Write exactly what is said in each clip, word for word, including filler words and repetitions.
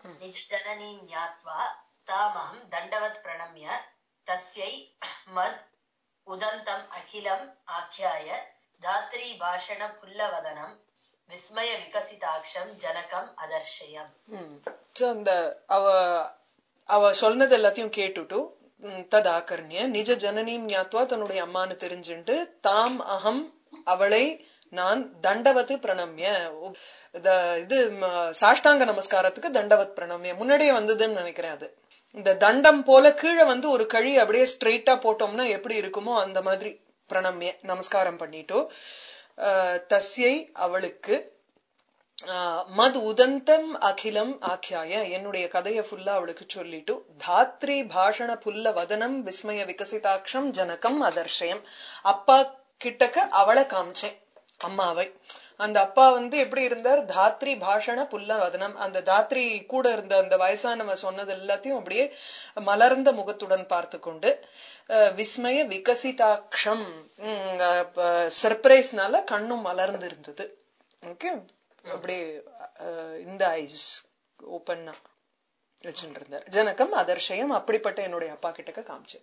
நிஜ ஜனனீம் ஞாத்வா தாமஹம் தண்டவத் பிரணம்ய தஸ்யை மத் உதந்தம் அகிலம் ஆக்யாய தாத்ரி பாஷண புல்லவதனம் விஸ்மய விகசிதாட்சம் ஜனகம் அதர்ஷயம். அந்த அவ அவ சொன்னது எல்லாத்தையும் கேட்டுட்டு ததாகர்ணிய நிஜ ஜனனீம் ஞாத்வா தன்னுடைய அம்மானு தெரிஞ்சுண்டு தாம் அகம் அவளை நான் தண்டவத்து பிரணம்ய இது சாஷ்டாங்க நமஸ்காரத்துக்கு தண்டவத் பிரணம்ய முன்னாடியே வந்ததுன்னு நினைக்கிறேன். அது இந்த தண்டம் போல கீழே வந்து ஒரு கழி அப்படியே ஸ்ட்ரெயிட்டா போட்டோம்னா எப்படி இருக்குமோ அந்த மாதிரி பிரணம்ய நமஸ்காரம் பண்ணிட்டோ. தஸ்யை அவளுக்கு மது உதந்தம் அகிலம் ஆக்கியாய என்னுடைய கதையை ஃபுல்லா அவளுக்கு சொல்லிட்டு தாத்ரி பாஷண புல்ல வதனம் விஸ்மய விகசிதாட்சம் ஜனகம் அதர்ஷயம் அப்பா கிட்டக்க அவளை காமிச்சேன் அம்மாவை. அந்த அப்பா வந்து எப்படி இருந்தார், தாத்ரி பாஷண புல்ல வதனம், அந்த தாத்ரி கூட இருந்த அந்த வயசானவ சொன்னது எல்லாத்தையும் அப்படியே மலர்ந்த முகத்துடன் பார்த்து கொண்டு விஸ்மய விகசிதாட்சம் சர்ப்ரைஸ்னால கண்ணும் மலர்ந்து இருந்தது. ஓகே, அப்படியே இந்த ஐஸ் ஓப்பன்னா வச்சுட்டு இருந்தார். ஜனகம் அதர்ஷயம் அப்படிப்பட்ட என்னுடைய அப்பா கிட்டக்க காமிச்சேன்.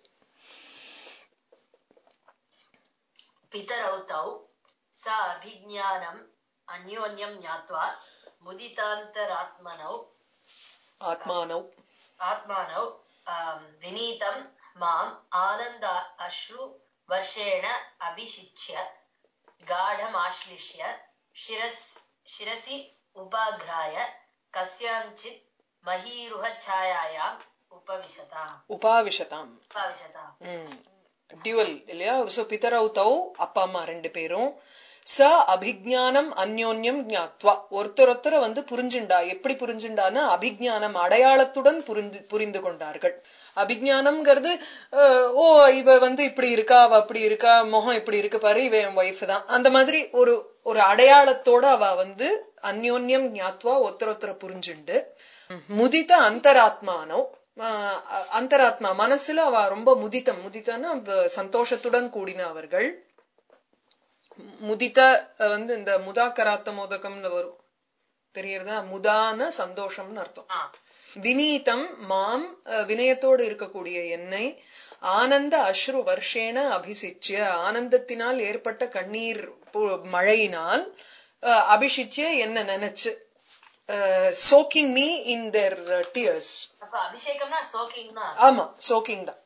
பிதரௌதௌ சா அபிஞானம் அன்யோன்யம் ஞாத்வா முதிதாந்தராத்மனௌ ஆத்மானௌ ஆத்மானௌ வினீதம் மாம் ஆனந்த அஸ்ரு வர்ஷேண அபிஷிச்ய காடம் ஆஷ்லிஷ்ய சிரஸ் சிரசி உபாக்ராய கஸ்யாஞ்சித் மஹீருஹ சாயாயாம் உபவிசதாம் உபாவிசதாம் உபவிசதாம் டியூவல் இல்லையா. சோ பிதரௌ தௌ அப்பா அம்மா ரெண்டு பேரும் ச அபிஜானம் அந்யோன்யம் ஞாத்வா ஒருத்தர் ஒருத்தர வந்து புரிஞ்சுண்டா. எப்படி புரிஞ்சுண்டான்னா அபிஜானம் அடையாளத்துடன் புரிந்து புரிந்து கொண்டார்கள். அபிஜானம்ங்கிறது ஓ இவ வந்து இப்படி இருக்கா, அவ அப்படி இருக்கா, முகம் இப்படி இருக்கு பாரு, இவ என் ஒய்ஃப் தான், அந்த மாதிரி ஒரு ஒரு அடையாளத்தோட அவ வந்து அந்யோன்யம் ஞாத்வா ஒருத்தர் ஒருத்தர புரிஞ்சுண்டு முதித அந்தராத்மானோ அந்தராத்மா மனசுல அவ ரொம்ப முதித்தம் முதித்தான சந்தோஷத்துடன் கூடின அவர்கள். முதித்த வந்து இந்த முதாக்கராத்த மோதகம்னு வரும் தெரியறதா, முதான சந்தோஷம்னு அர்த்தம். வினீதம் மாம் வினயத்தோடு இருக்கக்கூடிய என்னை ஆனந்த அஸ்ரு வர்ஷேன அபிஷிச்சிய ஆனந்தத்தினால் ஏற்பட்ட கண்ணீர் மழையினால் அபிஷிச்சிய என்ன நினைச்சு soaking me in their tears. அப்ப அபிஷேகம்னா soaking தான். ஆமா, soaking தான்.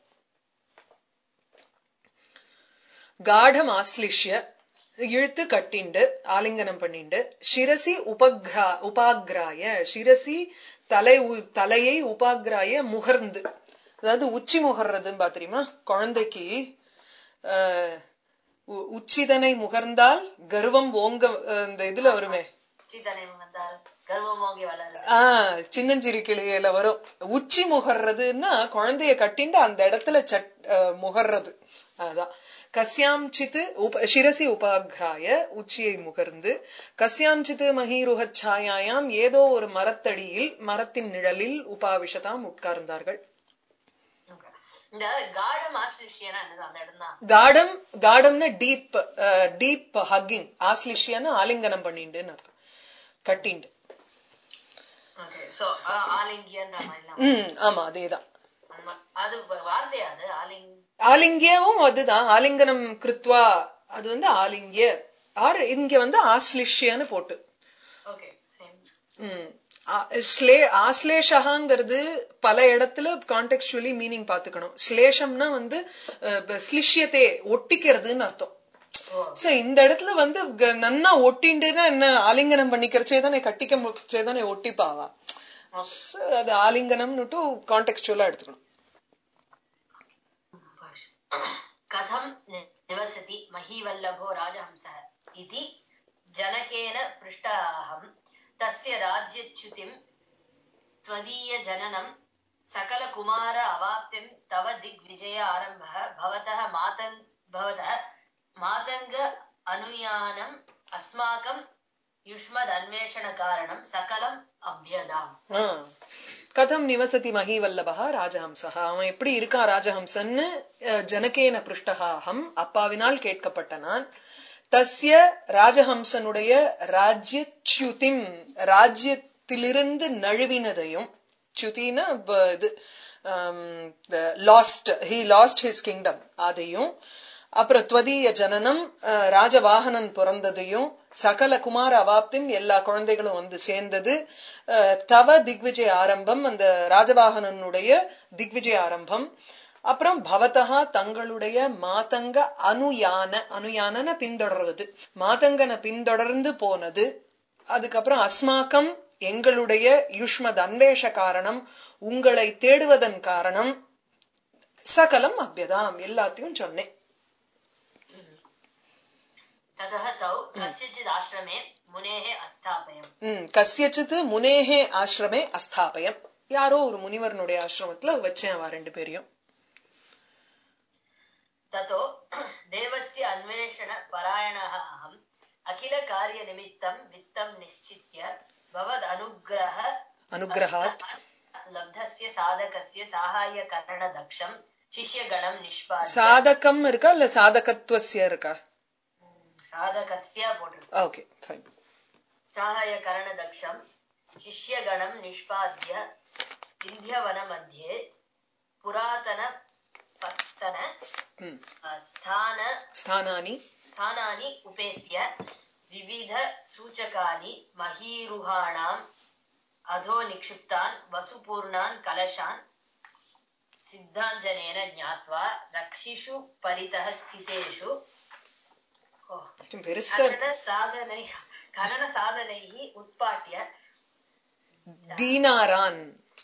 காடம் ஆஸ்லிஷ்ய இழுத்து கட்டிண்டு ஆலிங்கனம் பண்ணிண்டு சிரசி உபக்ரா உபாக்ராய சிரசி தலை தலையை உபாக்ராய முகர்ந்து, அதாவது உச்சி முகர்றதுன்னு பாத்தீங்களா, குழந்தைக்கு அஹ் உச்சிதனை முகர்ந்தால் கர்வம் ஓங்க இந்த இதுல வருமே, ஆஹ் சின்னஞ்சிறு கிளியில வரும். உச்சி முகர்றதுன்னா குழந்தைய கட்டிண்டு அந்த இடத்துல சட் முகர்றது. அதான் கஸ்யாம்சித்து உப சிரசி உபாக்ராய உச்சியை முகர்ந்து கஸ்யாம்சித்து மஹீருஹ சாயாயாம் ஏதோ ஒரு மரத்தடியில் மரத்தின் நிழலில் உபாவிஷதாம் உட்கார்ந்தார்கள். காடம் காடம்னா டீப் டீப் ஹக்கிங், ஆஸ்லிஷியான்னு ஆலிங்கனம் பண்ணிண்டுன்னு அர்த்தம், கட்டிண்டு. உம் ஆமா அதேதான். ஆலிங்கியவும் அதுதான், ஆலிங்கனம் கிருத்வா அது வந்து ஆலிங்கிய ஆர் இங்க வந்து ஆஸ்லிஷ்யன்னு போட்டு. உம் ஆஸ்லேஷகாங்கிறது பல இடத்துல கான்டெக்சுவலி மீனிங் பாத்துக்கணும். ஸ்லேஷம்னா வந்து ஸ்லிஷ்யத்தை ஒட்டிக்கிறதுன்னு அர்த்தம். சோ இந்த இடத்துல வந்து நன்னா ஒட்டிண்டுன்னா என்ன, ஆலிங்கனம் பண்ணிக்கிறச்சே தானே, கட்டிக்க தானே ஒட்டிப்பாவா, அது ஆலிங்கனம்னுட்டு கான்டெக்சுவலா எடுத்துக்கணும். கதம் நிவசதி மஹீவல்லபோ ராஜஹம்சः இதி ஜனகேன பிருஷ்டாஹம் தஸ்ய ராஜ்யச்யுதிம் த்வதீய ஜனனம் சகல குமார அவாப்திம் தவ திக்விஜய ஆரம்பः பவதः மாதங் பவதः மாதங்க அனுயானம் அஸ்மாகம் யுஷ்மத் அன்வேஷண காரணம் சகலம் அப்யதாம். கதம் நிவசதி மஹீவல்லபா ராஜஹம்சா, அவன் எப்படி இருக்கான் ராஜஹம்சன்னு ஜனகேன பிருஷ்டஹாஹம் அப்பாவினால் கேட்கப்பட்ட நான். தஸ்ய ராஜஹம்சனுடைய ராஜ்யச்யுதிம் ராஜ்யத்திலிருந்து நழுவினதையும், च्युतिना இது lost he lost his kingdom அதையும் அப்புறம் त्वदीय ஜனனம் ராஜவாகனன் பிறந்ததையும் சகல குமார அவாப்தியும் எல்லா குழந்தைகளும் வந்து சேர்ந்தது தவ திக்விஜய ஆரம்பம் அந்த ராஜவாகனனுடைய திக்விஜய ஆரம்பம் அப்புறம் பவதஹா தங்களுடைய மாதங்க அனுயான அனுயானன பின்தொடர்வது மாதங்கன பின்தொடர்ந்து போனது அதுக்கப்புறம் அஸ்மாக்கம் எங்களுடைய யுஷ்மத் அன்வேஷ காரணம் உங்களை தேடுவதன் காரணம் சகலம் அவ்யதாம் எல்லாத்தையும் சொன்னேன் ततः तौ कस्यचित् आश्रमे मुनेः अस्थापयम् ம் கஸ்யசித் முனேஹே ஆசிரமே அஸ்தாபயம் யாரோ ஒரு முனிவரனுடைய ஆசிரமத்துல வச்சேன் அவ ரெண்டு பேரையும் ततो देवस्य अन्वेषण परायणः अहम् अखिल कार्य निमित्तं वित्तं निश्चित्य भवद् अनुग्रह अनुग्रहात् लब्धस्य साधकस्य साहाय्य करण दक्षं शिष्यगणं निष्पाद्य சாதகம் இருக்கா இல்ல சாதகத்துவஸ்ய இருக்கா साधकस्य போட்டிருக்கு ஓகே ஃபைன் साहाय्य करण दक्षं शिष्यगणं निष्पाद्य विन्ध्यवन मध्ये पुरातन पत्तन स्थान स्थानानि स्थानानि उपेत्य विविध सूचकानि महीरुहाणाम् अधो निक्षिप्तान् वसुपूर्णान् कलशान् सिद्धाञ्जनेन ज्ञात्वा रक्षिषु परितः स्थितेषु साधनैः खनन साधनैः उत्पाट्य दीनारान्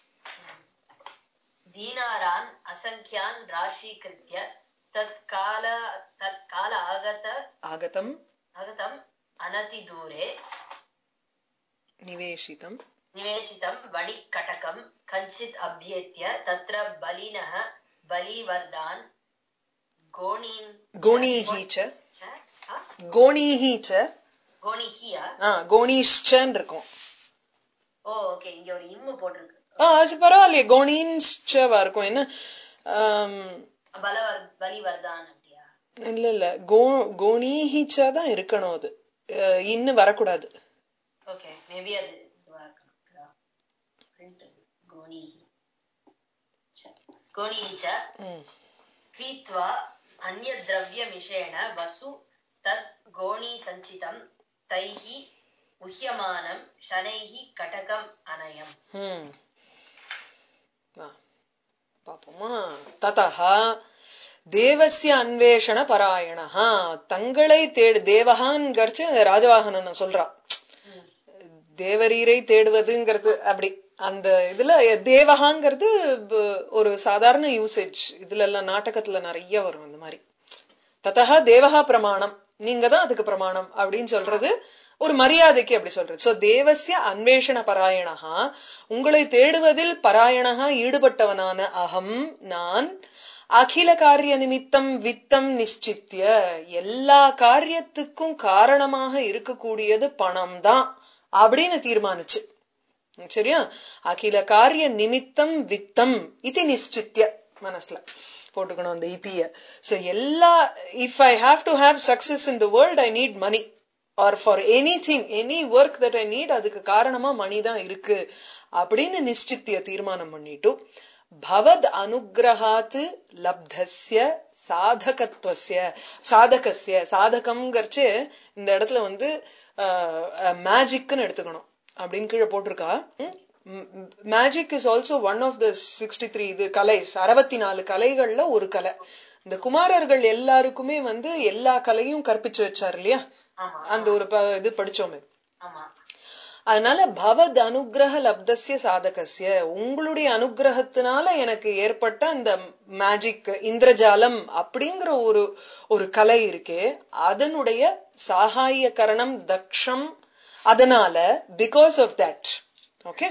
दीनारान् असंख्यान् राशीकृत्य तत्काल तत्काल आगत आगतम् आगतम् अनतिदूरे निवेशितम् निवेशितं वणिकटकं कञ्चित् अभ्येत्य तत्र बलिनः बलिवर्दान् गोणीन् गोणीः च गोणीः च गोणीहिया ஆ கோணீஷ்சன்னு இருக்கும் ஓ ஓகே இங்க ஒரு இம்மு போட்டுருக்கு ஆ அது பரவாயில்லையே கோணீன்ஸ்சவா இருக்கும் என்ன பலவர் பலிவர்தான் அப்படியா இல்ல இல்ல கோ கோணீஹிச்சா தான் இருக்கணும் அது இன்னும் வரக்கூடாது ஓகே மேபி அது இதுவா இருக்கணும் பிரிண்ட் கோணி கோணீச்ச கிரீத்வா अन्य द्रव्य मिश्रेण वसु तत् गोणी संचितं तैः उह्यमानं शनैः कटकम् अनयम् हम्म पापमा ततः தேவஸ்ய அன்வேஷண பராயணஹ தங்களை தேடு தேவஹான்ங்கறச்சு ராஜவாகனன் சொல்றான் தேவரீரை தேடுவதுங்கிறது அப்படி அந்த இதுல தேவஹாங்கிறது ஒரு சாதாரண யூசேஜ் இதுல எல்லாம் நாடகத்துல நிறைய வரும் அந்த மாதிரி ததஹ தேவஹா பிரமாணம் நீங்க தான் அதுக்கு பிரமாணம் அப்படின்னு சொல்றது ஒரு மரியாதைக்கு அப்படி சொல்றது சோ தேவஸ்ய அன்வேஷண பராயணஹா உங்களை தேடுவதில் பராயணஹா ஈடுபட்டவனான அகம் நான் அகில காரிய நிமித்தம் வித்தம் நிச்சித்திய எல்லா காரியத்துக்கும் காரணமாக இருக்கக்கூடியது பணம் தான் அப்படின்னு தீர்மானிச்சு சரியா அகில காரிய நிமித்தம் வித்தம் இது நிச்சித்திய மனசுல போட்டுக்கணும் அந்த இத்திய சோ எல்லா if I have to have success in the world I need money or for anything any work that I need அதுக்கு காரணமா மணி தான் இருக்கு அப்படின்னு நிச்சித்திய தீர்மானம் பண்ணிட்டு பவத் அனுகிரகாத் லப்தஸ்ய சாதகத்வஸ்ய சாதகஸ்ய சாதகம்ங்கறச்சு இந்த இடத்துல வந்து மேஜிக்னு எடுத்துக்கணும் அப்படின்னு கீழே போட்டிருக்கா magic is also one of the sixty three இது கலை அறுபத்தி நாலு கலைகள்ல ஒரு கலை இந்த குமாரர்கள் எல்லாருக்குமே வந்து எல்லா கலையும் கற்பிச்சு வச்சாரு இல்லையா அந்த ஒரு இது படிச்சோமே அதனால பவத் அனுகிரக லப்தஸ்ய சாதகஸ்ய உங்களுடைய அனுகிரகத்தினால எனக்கு ஏற்பட்ட அந்த மேஜிக் இந்திரஜாலம் அப்படிங்கிற ஒரு ஒரு கலை இருக்கே அதனுடைய சாகாயகரணம் தக்ஷம் அதனால பிகாஸ் ஆஃப் தட் ஓகே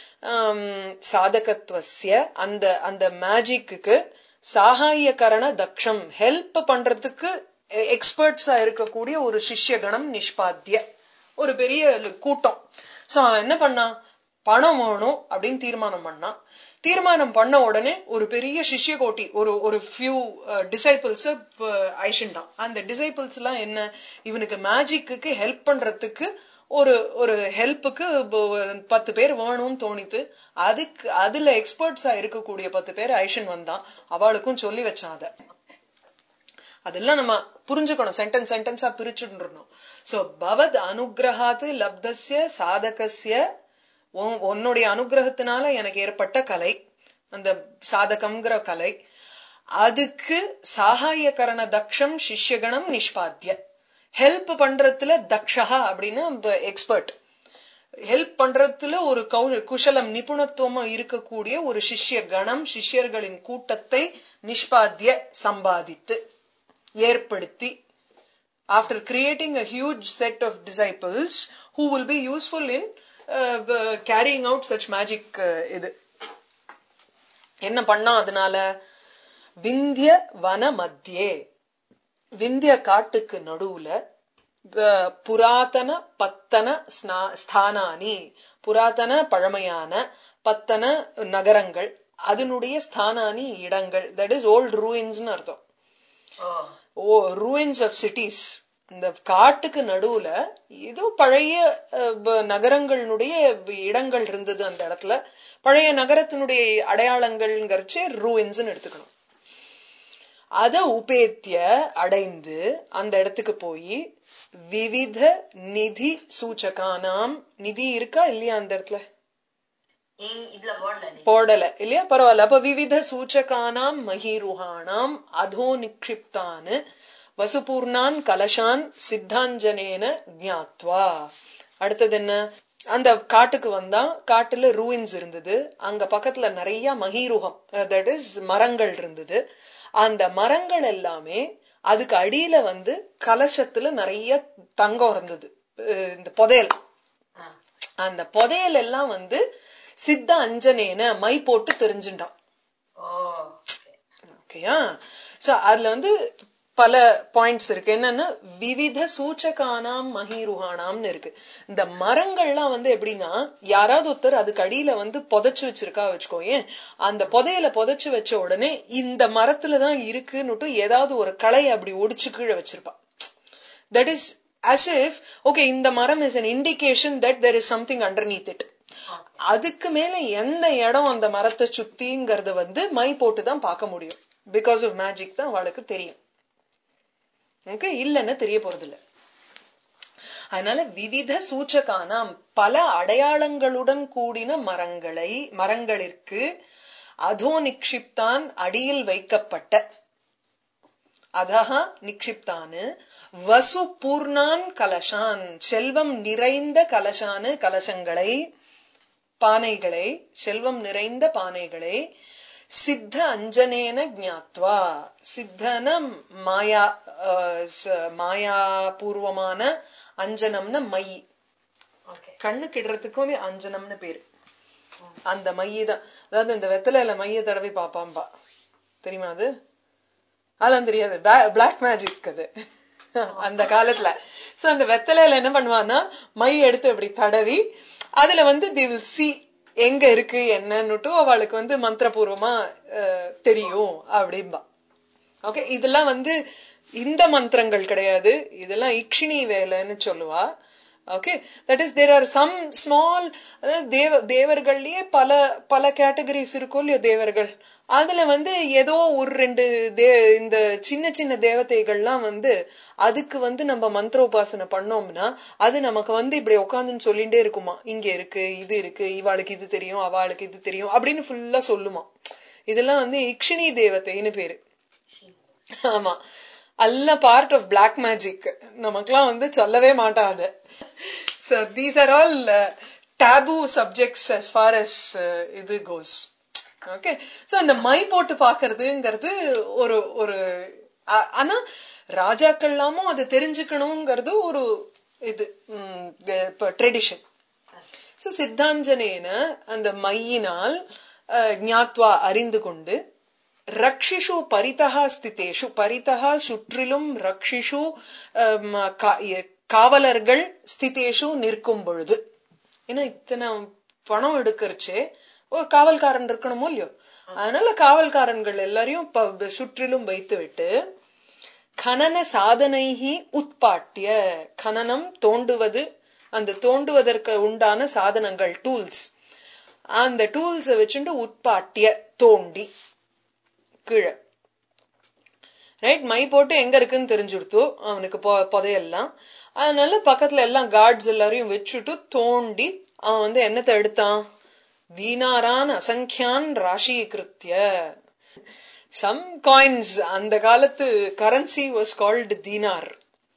சாதகத்வஸ்ய அந்த அந்த மேஜிக்கு சாகாயகரண தக்ஷம் ஹெல்ப் பண்றதுக்கு எக்ஸ்பர்ட்ஸா இருக்கக்கூடிய ஒரு சிஷ்யகணம் நிஷ்பாத்திய ஒரு பெரிய கூட்டம் சோ என்ன பண்ணா பணம் வேணும் அப்படின்னு தீர்மானம் பண்ணா தீர்மானம் பண்ண உடனே ஒரு பெரிய சிஷ்ய கோட்டி ஒரு ஒரு ஃபியூ டிசைபிள்ஸ் ஐஷண்டான் அந்த டிசைபிள்ஸ் எல்லாம் என்ன இவனுக்கு மேஜிக்கு ஹெல்ப் பண்றதுக்கு ஒரு ஒரு ஹெல்ப்புக்கு பத்து பேர் வேணும்னு தோணித்து. அதுக்கு அதுல எக்ஸ்பர்ட்ஸா இருக்கக்கூடிய பத்து பேர் ஐஷன் வந்தான், அவளுக்கும் சொல்லி வச்சான். அத அதெல்லாம் நம்ம புரிஞ்சுக்கணும், சென்டென்ஸ் சென்டென்ஸா பிரிச்சுடணும். சோ பவத் அனுகிரகாத்து லப்தஸ்ய சாதகஸ்ய, உன்னுடைய அனுகிரகத்தினால எனக்கு ஏற்பட்ட கலை, அந்த சாதகம்ங்கிற கலை, அதுக்கு சாகாயகரண தக்ஷம் சிஷ்யகணம் நிஷ்பாத்திய, ஹெல்ப் பண்றதுல தக்ஷா அப்படின்னு எக்ஸ்பர்ட், ஹெல்ப் பண்றதுல ஒரு குஷலம் நிபுணத்துவம் இருக்கக்கூடிய ஒரு சிஷ்ய கணம், சிஷ்யர்களின் கூட்டத்தை நிஷ்பாத்திய சம்பாதித்து ஏற்படுத்தி, after creating a huge set of disciples who will be useful in uh, carrying out such magic uh, இது என்ன பண்ணா அதனால, விந்திய வன மத்தியே, விந்திய காட்டுக்கு நடுவுல புராதன பத்தன ஸ்தானானி, புராதன பழமையான பத்தன நகரங்கள், அதனுடைய ஸ்தானானி இடங்கள், தட் இஸ் ஓல்ட் ரூயின்ஸ் அர்த்தம். ஓ ரூயின்ஸ் ஆஃப் சிட்டிஸ், இந்த காட்டுக்கு நடுவுல ஏதோ பழைய நகரங்களுடைய இடங்கள் இருந்தது அந்த இடத்துல. பழைய நகரத்தினுடைய அடையாளங்கள்ங்கிறச்சு ரூயின்ஸ் எடுத்துக்கணும். அத உபேத்திய அடைந்து அந்த இடத்துக்கு போய் விவித நிதி சூச்சகானாம், நிதி இருக்கா இல்லையா அந்த இடத்துல, போடல இல்லையா, பரவாயில்ல. அப்ப விவித சூச்சகானாம் மஹீருஹானாம் அதோ நிக்ஷிப்தான் வசுபூர்ணான் கலசான் சித்தாஞ்சனேன ஞாத்வா. அடுத்தது என்ன, அந்த காட்டுக்கு வந்தா காட்டுல ரூயின்ஸ் இருந்தது, அங்க பக்கத்துல நிறைய மஹீருகம் தட் இஸ் மரங்கள் இருந்தது. அந்த மரங்கள் எல்லாமே அதுக்கு அடியில வந்து கலசத்துல நிறைய தங்கம் இருந்தது, இந்த புதையல். அந்த புதையல் எல்லாம் வந்து சித்த அஞ்சனேன மை போட்டு தெரிஞ்சுட்டான். ஓகேயா? சோ அதுல வந்து பல பாயிண்ட்ஸ் இருக்கு. என்னன்னா விவித சூச்சகானாம் மஹீருஹானாம்னு இருக்கு. இந்த மரங்கள்லாம் வந்து எப்படின்னா, யாராவது ஒருத்தர் அதுக்கு அடியில வந்து புதைச்சு வச்சிருக்கா வச்சுக்கோயேன், அந்த புதையல புதைச்சு வச்ச உடனே இந்த மரத்துலதான் இருக்குன்னுட்டு ஏதாவது ஒரு களை அப்படி ஒடிச்சு கீழே வச்சிருப்பா. That is as if okay, இந்த மரம் is an indication that there is something underneath it. அதுக்கு மேல எந்த இடம் அந்த மரத்தை சுத்திங்கிறத வந்து மை போட்டுதான் பார்க்க முடியும். பிகாஸ் ஆஃப் மேஜிக் தான் அவளுக்கு தெரியும். ஓகே, இல்லன்னு தெரிய போறது இல்ல. அதனால விவித சூச்சகானாம், பல அடையாளங்களுடன் கூடின மரங்களை, மரங்களிற்கு அதோ நிக்ஷிப்தான் அடியில் வைக்கப்பட்ட, அதஹா நிக்ஷிப்தானு வசு பூர்ணான் கலசான், செல்வம் நிறைந்த கலசானு கலசங்களை, பானைகளை, செல்வம் நிறைந்த பானைகளை, சித்த அஞ்சனேன ஞாத்வா, சித்தன மாயா, மாயா பூர்வமான, அஞ்சனம்னு மை, கண்ணு கிடுறதுக்குமே அஞ்சனம்னு பேரு. அந்த மையதான், அதாவது இந்த வெத்தலையில மைய தடவை பாப்பாம்பா, தெரியுமா அது? அதெல்லாம் தெரியாது, பிளாக் மேஜிக் அது அந்த காலத்துல. சோ அந்த வெத்தலையில என்ன பண்ணுவான்னா மை எடுத்து அப்படி தடவி அதுல வந்து they will see எங்க இருக்கு என்னன்னுட்டு அவளுக்கு வந்து மந்திரபூர்வமா தெரியும் அப்படின்பா. ஓகே, இதெல்லாம் வந்து இந்த மந்திரங்கள் கிடையாது, இதெல்லாம் இக்ஷினி வேலைன்னு சொல்லுவா. Okay, that is there are some small, தேவ தேவர்கள்லயே பல பல கேட்டகரிஸ் இருக்கும் இல்லையோ தேவர்கள், அதுல வந்து ஏதோ ஒரு ரெண்டு தே இந்த சின்ன சின்ன தேவதைகள்லாம் வந்து அதுக்கு வந்து நம்ம மந்திரோபாசனை பண்ணோம்னா அது நமக்கு வந்து இப்படி உட்காந்துன்னு சொல்லிட்டே இருக்குமா, இங்க இருக்கு இது இருக்கு, இவாளுக்கு இது தெரியும் அவளுக்கு இது தெரியும் அப்படின்னு ஃபுல்லா சொல்லுமா. இதெல்லாம் வந்து இக்ஷினி தேவதைன்னு பேரு. ஆமா, எல்லாம் பார்ட் ஆஃப் பிளாக் மேஜிக், நமக்குலாம் வந்து சொல்லவே மாட்டாது. So these are all uh, taboo subjects as far as uh, இது goes. ஓகே, சோ அந்த மை போட்டு பாக்குறதுங்கிறது ஒரு ஒரு ஆனா ராஜாக்கள்லாமும் அது தெரிஞ்சுக்கணுங்கிறது ஒரு இது ட்ரெடிஷன். சோ சித்தாஞ்சனேன அந்த மையினால் ஞாத்வா அறிந்து கொண்டு, ரக்ஷிஷு பரிதஹா ஸ்திதேஷு, பரிதஹா சுற்றிலும், ரக்ஷிஷு காவலர்கள், ஸ்திதேஷு நிற்கும் பொழுது, ஏன்னா இத்தனை பணம் எடுக்கிறச்சே ஒரு காவல்காரன் இருக்கணுமோ இல்லையோ, அதனால காவல்காரன்கள் எல்லாரையும் சுற்றிலும் வைத்து விட்டு, கனன சாதனைஹி உட்பாட்டிய, கனனம் தோண்டுவது, அந்த தோண்டுவதற்கு உண்டான சாதனங்கள் டூல்ஸ் அந்த டூல்ஸ வச்சுட்டு உட்பாட்டிய தோண்டி கீழே ரைட் மை போட்டு எங்க இருக்குன்னு தெரிஞ்சுடுத்து அவனுக்கு புதையெல்லாம் அதனால பக்கத்துல எல்லாம் கார்ட்ஸ் எல்லாரையும் வச்சுட்டு தோண்டி அவன் வந்து என்னத்தை எடுத்தான் தீனாரான் அசங்கியான் ராஷீகிருத்திய சம் காயின்ஸ் அந்த காலத்து கரன்சி வாஸ் கால்டு தீனார்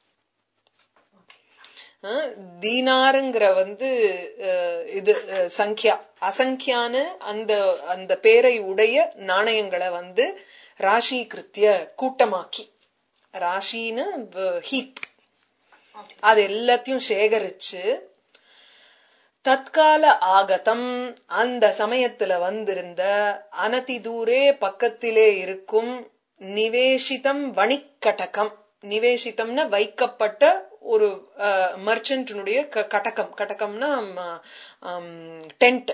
தீனாருங்கிற வந்து இது சங்கியா அசங்கியான அந்த அந்த பேரை உடைய நாணயங்களை வந்து ராஷி கிருத்திய கூட்டமாக்கி ராஷின்னு ஹீப் அது எல்லாத்தையும் சேகரிச்சு தற்கால ஆகதம் அந்த சமயத்துல வந்திருந்த அனதி தூரே பக்கத்திலே இருக்கும் நிவேசிதம் வணிக்கடகம் நிவேசிதம்னா வைக்கப்பட்ட ஒரு மர்ச்சன்ட்னுடைய கடகம் கடகம்னா டென்ட்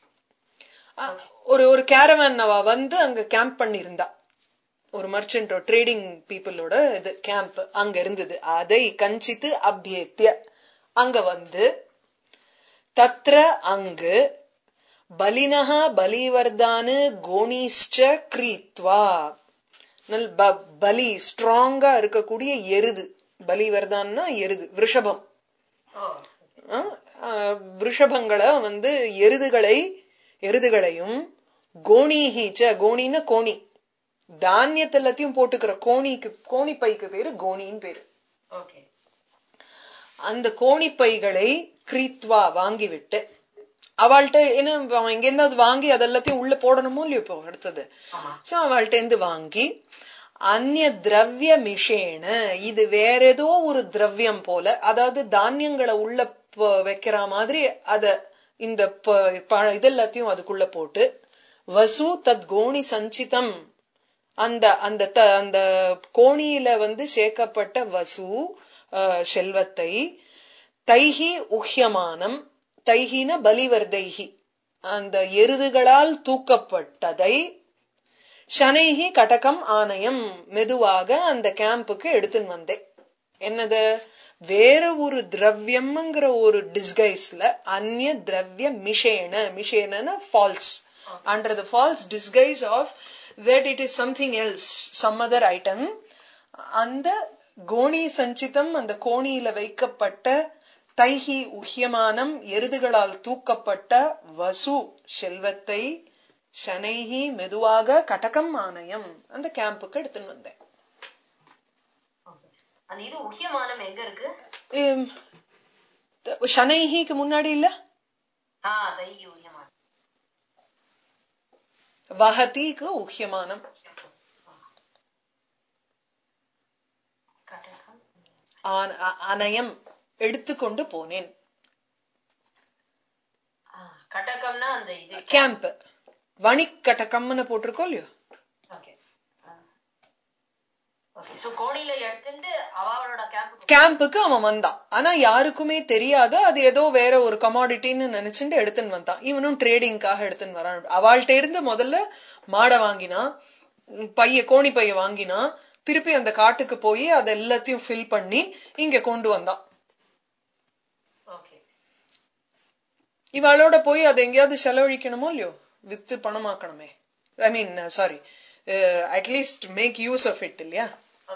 ஒரு ஒரு கேரவன் அவ வந்து அங்க கேம்ப் பண்ணி இருந்தா ஒரு மர்ச்சன்ட் ட்ரேடிங் பீப்புளோட இது கேம்ப் அங்க இருந்தது அதை கஞ்சித்து அபியேத்திய அங்க வந்து தத்ர அங்கு பலினஹா பலிவர்தானு கோணிஷ்ட கிரீத்வா பலி ஸ்ட்ராங்கா இருக்கக்கூடிய எருது பலிவர்தான்னா எருது விஷபம் விஷபங்களை வந்து எருதுகளை எருதுகளையும் கோணிஹீச்ச கோணின்னா கோணி தானியத்தை எல்லாத்தையும் போட்டுக்கிற கோணிக்கு கோணி பைக்கு பேரு கோணின்னு பேரு அந்த கோணி பைகளை கிரீத்வா வாங்கிவிட்டு அவள்கிட்ட என்ன அவன் எங்கேருந்து அது வாங்கி அதெல்லாத்தையும் உள்ள போடணுமோ இல்லையோ இப்போ அடுத்தது சோ அவள்கிட்ட இருந்து வாங்கி அந்நிய திரவிய மிஷேன இது வேற ஏதோ ஒரு திரவியம் போல அதாவது தானியங்களை உள்ள வைக்கிற மாதிரி அத இந்த இதெல்லாத்தையும் அதுக்குள்ள போட்டு வசு தத் கோணி சஞ்சிதம் அந்த அந்த அந்த கோணியில வந்து சேர்க்கப்பட்ட வசு செல்வத்தை தைஹி உஹ்யமானம் தைஹின பலிவர்தைஹி அந்த எருதுகளால் தூக்கப்பட்டதை சனைஹி கடகம் ஆணையம் மெதுவாக அந்த கேம்புக்கு எடுத்துன்னு வந்தேன் என்னது வேற ஒரு திரவியம்ங்கிற ஒரு டிஸ்கைஸ்ல அந்நிய திரவிய மிஷேன மிஷேன falls under the false disguise of that it is something else some other item அந்த கோணி சஞ்சிதம் அந்த கோணியில வைக்கப்பட்ட தைஹி உஹ்யமானம் எருதுகளால் தூக்கப்பட்ட வசு செல்வத்தை சனைஹி மெதுவாக கடகம் ஆணையம் அந்த கேம்புக்கு எடுத்துன்னு வந்தேன் அந்த இது உஹ்யமானம் எங்க இருக்கு சனைஹிக்கு முன்னாடி இல்ல ஆ தைஹி உஹ்யமானம் வஹதிக்கு உஹ்யமானம் அனயம் எடுத்துக்கொண்டு போனேன் கடகம்னா அந்த இது கேம்ப் வணிக் கடகம்னு போட்டிருக்கோம் இல்லையோ கேம்புக்கு அவன் வந்தான் ஆனா யாருக்குமே தெரியாத அது ஏதோ வேற ஒரு கமாடிட்டின்னு நினைச்சுட்டு எடுத்துன்னு வந்தான் இவனும் ட்ரேடிங்காக எடுத்துன்னு வரான் அவள்கிட்ட இருந்து முதல்ல மாடை வாங்கினா பைய கோணி பைய வாங்கினா திருப்பி அந்த காட்டுக்கு போய் அதை எல்லாத்தையும் ஃபில் பண்ணி இங்க கொண்டு வந்தான் இவளோட போய் அதை எங்கேயாவது செலவழிக்கணுமோ இல்லையோ வித்து பணமாக்கணுமே I mean sorry at least make use of it இல்லையா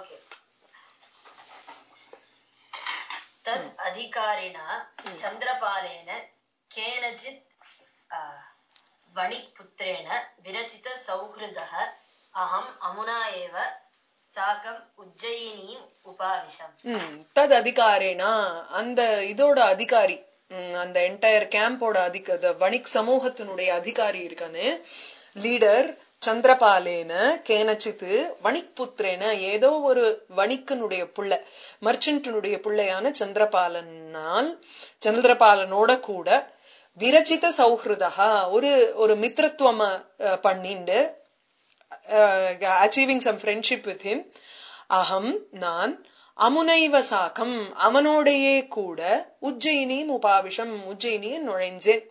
தத் அதிகாரிணா சந்திரபாலேன கேனஜித் வணிக்புத்ரேன விரச்சித சௌஹ்ருதः அஹம் அமுனா ஏவ சாகம் உஜ்ஜயினீம் உபாவிஷம் தத் அதிகாரிணா அந்த இதோட அதிகாரி அந்த என்டையர் கேம்போட அதிக வணிக் சமூகத்தினுடைய அதிகாரி இருக்கானே லீடர் சந்திரபாலேன கேனச்சித்து வணிக் புத்திரேன ஏதோ ஒரு வணிக்கனுடைய புள்ள மர்ச்சன்டனுடைய பிள்ளையான சந்திரபாலனால் சந்திரபாலனோட கூட விரச்சித சௌஹ்ருதா ஒரு ஒரு மித்ரத்துவம் பண்ணிண்டு achieving some friendship with him அகம் நான் அமுனைவ சாக்கம் அவனோடையே கூட உஜ்ஜயினியும் உபாவிஷம் உஜ்ஜயினியும் நுழைஞ்சேன்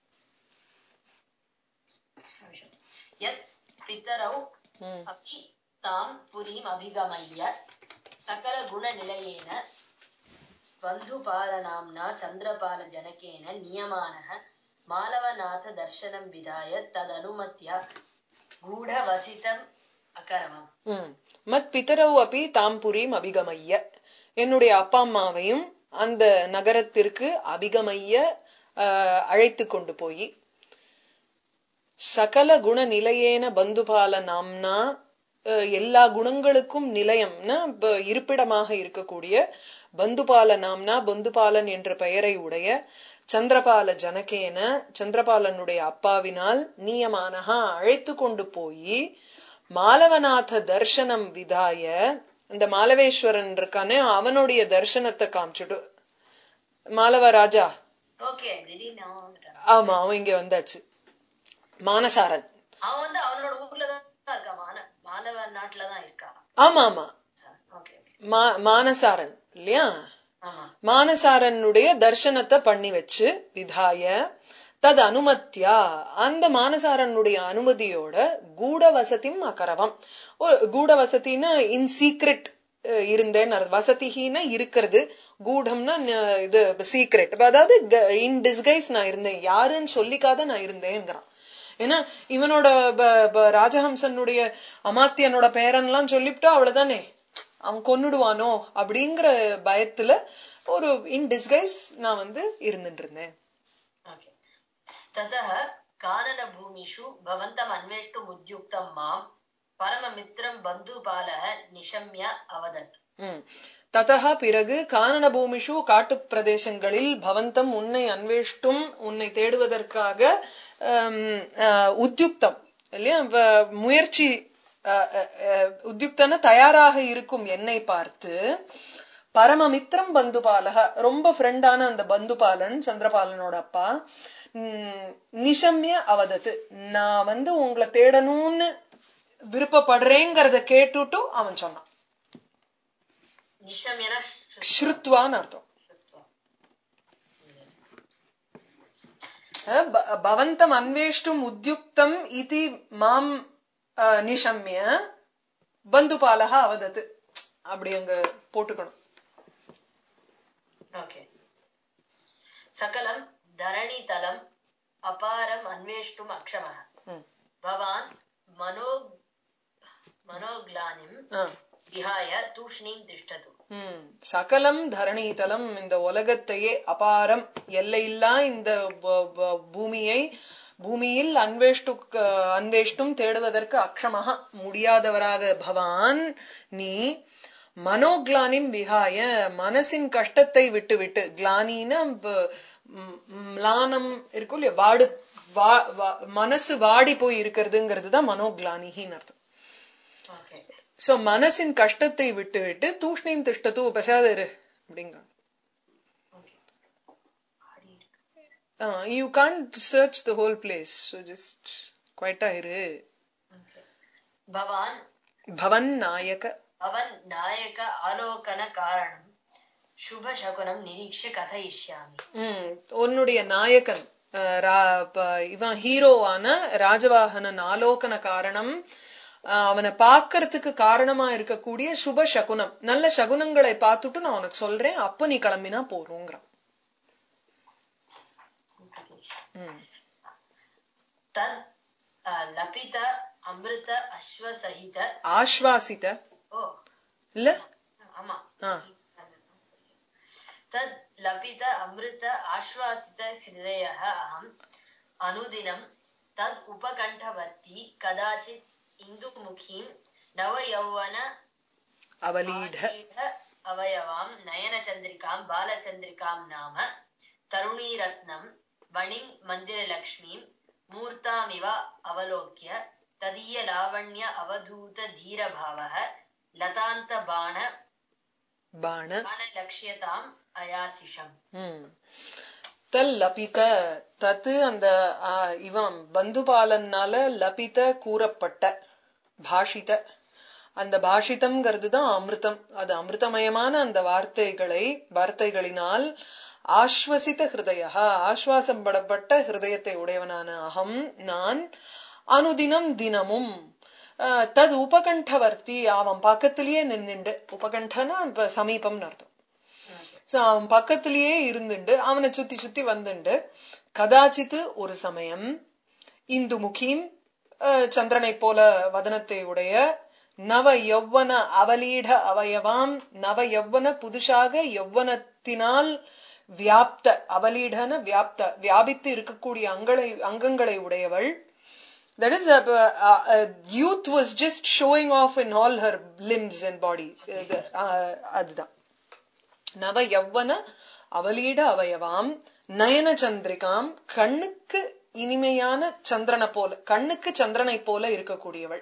பிதரௌ அபி தாம் புரீம் அபிகமய்ய சகல குண நிலையேன बन्धुपालनाम्ना चन्द्रपालजनकेन नियमानः मालवनाथदर्शनं विधाय तदनुमत्या गूढवसितम् अकरवम्. மத் பிதரவு அப்படி தாம் புரீம் அபிகமைய, என்னுடைய அப்பா அம்மாவையும் அந்த நகரத்திற்கு அபிகமைய அழைத்து கொண்டு போய், சகல குண நிலையேன பந்துபால நாம்னா, எல்லா குணங்களுக்கும் நிலையம்னா இருப்பிடமாக இருக்கக்கூடிய பந்துபால நாம்னா பந்துபாலன் என்ற பெயரை உடைய சந்திரபால ஜனகேன சந்திரபாலனுடைய அப்பாவினால் நியமானஹா அழைத்து கொண்டு போய் மாலவநாத தர்சனம் விதாய, இந்த மாலவேஸ்வரன் இருக்கானே அவனுடைய தர்சனத்தை காமிச்சுட்டு, மாலவ ராஜா ஆமா அவன் இங்க வந்தாச்சு, மானசாரன் அவன் வந்து அவனோட ஊர்லதான் இருக்கான், மாலவ நாட்டுலதான் இருக்கான். ஆமா ஆமா மானசாரன் இல்லையா, மானசாரனுடைய தர்சனத்தை பண்ணி வச்சு விதாய தது அனுமத்தியா, அந்த மானசாரனுடைய அனுமதியோட கூட வசதியும் அகரவம், கூட வசதினா இன் சீக்ரெட் இருந்தேன், வசதினா இருக்கிறது, கூடம்னா இது சீக்ரெட், அதாவது இன் டிஸ்கைஸ் நான் இருந்தேன், யாருன்னு சொல்லிக்காத நான் இருந்தேங்கிறான். ஏன்னா இவனோட ராஜஹம்சனுடைய அமாத்தியனோட பேரன்லாம் சொல்லிவிட்டா அவ்வளவுதானே, அவன் கொன்னுடுவானோ அப்படிங்கிற பயத்துல ஒரு இன் டிஸ்கைஸ் நான் வந்து இருந்துட்டு இருந்தேன். ततः काननभूमिषु भवन्तम् अन्वेष्टुम् उद्युक्तं मां परममित्रं बन्धुपालः निशम्य अवदत्. ததா பிறகு கானன பூமிஷு காட்டு பிரதேசங்களில் பவந்தம் உன்னை அன்வேஷ்டும் உன்னை தேடுவதற்காக உத்யுக்தம் இல்லையா முயற்சி உத்யுக்தன தயாராக இருக்கும் என்னை பார்த்து பரமமித்திரம் பந்துபாலக ரொம்ப ஃப்ரெண்டான அந்த பந்துபாலன் சந்திரபாலனோட அப்பா நிஷம்ய அவதத்து நான் வந்து உங்களை தேடணும்னு விருப்பப்படுறேங்கிறத கேட்டுட்டு அவன் சொன்னான். ஸ்ருத்வான்னு அர்த்தம். பவந்தம் அன்வேஷ்டும் உத்யுக்தம் இதி மாம் நிஷம்ய பந்துபாலக அவதத்து அப்படி அங்க போட்டுக்கணும். சகலம் தரணிதலம் அபாரம் அன்வேஷ்டும் அக்ஷமஹ பவான் மனோ மனோக்லானிம் விஹாய தூஷ்ணீம் திஷ்டது. சகலம் தரணிதலம் இந்த உலகத்தையே அபாரம் எல்லையில்லா இந்த பூமியை பூமியில் அன்வேஷ்டு அன்வேஷ்டும் தேடுவதற்கு அக்ஷமாக முடியாதவராக பவான் நீ மனோக்லானிம் விஹாய மனசின் கஷ்டத்தை விட்டு விட்டு, கிளானின்னா ம்லானம் இருக்கும் இல்லையா, வாடு மனசு வாடி போய் இருக்கிறதுங்கிறது தான் மனோக்லானிகின்னு அர்த்தம். சோ மனசின் கஷ்டத்தை விட்டு விட்டு தூஷ்ணீம் திஷ்டத்து பசாதரு அப்படிங்க. You can't search the whole place, so just quiet இரு. பவான் பவன் நாயக பவன் நாயக ஆலோகன காரணம் சுப சகுனம் நிரீக்ஷ கதையிஷ்யாமி. உன்னுடைய நாயகன் இவன் ஹீரோவான ராஜவாகனன் ஆலோகன காரணம் அவனை பாக்கிறதுக்கு காரணமா இருக்கக்கூடிய சுப சகுனம் நல்ல சகுனங்களை பார்த்துட்டு நான் உனக்கு சொல்றேன், அப்ப நீ கிளம்பினா போறோங்கிறான். தத் லபித அமிர்த அஸ்வசஹித ஆஸ்வாசித இல்ல ஆமா தத் லபித அமிர்த ஆஸ்வாசித ஹிருதயः அஹம் அனுதினம் தத் உபகண்டவர்த்தி கதாச்சித் இந்துமுகீம் நவ யௌவன அவலீட அவயவாம் நயனச்சந்திரிகாம் பாலச்சந்திரிகாம் நாம தருணீரத்னம் வணிங் மந்திரலக்ஷ்மீம் மூர்த்தாமிவ அவலோக்ய ததீய லாவண்ய அவதூத தீரபாவः லதாந்த பாண பாண லக்ஷ்யதாம் அயாசிஷம். தல் லபித தத்து அந்த இவன் பந்துபாலனால லபித கூறப்பட்ட பாஷித அந்த பாஷிதம்ங்கிறது தான் அமிர்தம். அது அமிர்தமயமான அந்த வார்த்தைகளை வார்த்தைகளினால் ஆஸ்வசித ஹிருதய ஆஸ்வாசம் படப்பட்ட ஹிருதயத்தை உடையவனான அகம் நான் அனுதினம் தினமும் தது உபகண்டவர்த்தி அவன் பக்கத்திலேயே நின்னுண்டு, உபகண்டனா சமீபம்னு அர்த்தம். சோ அவன் பக்கத்திலேயே இருந்துண்டு அவனை சுத்தி சுத்தி வந்துண்டு கதாச்சித்து ஒரு சமயம் இந்து முகீம் சந்திரனை போல வதனத்தை உடைய நவ யௌவன அவலீட அவயவாம் நவ யௌவன புதுசாக யௌவனத்தினால் வியாப்த அவலீடன வியாப்த வியாபித்து இருக்கக்கூடிய அங்களை அங்கங்களை உடையவள். That is, uh, uh, uh, youth was just showing off in all her limbs and body. அதுதான் நவ யௌவன அவலீட அவயவாம் நயன சந்திரிகாம் கண்ணுக்கு இனிமையான சந்திரனை போல கண்ணுக்கு சந்திரனை போல இருக்கக்கூடியவள்.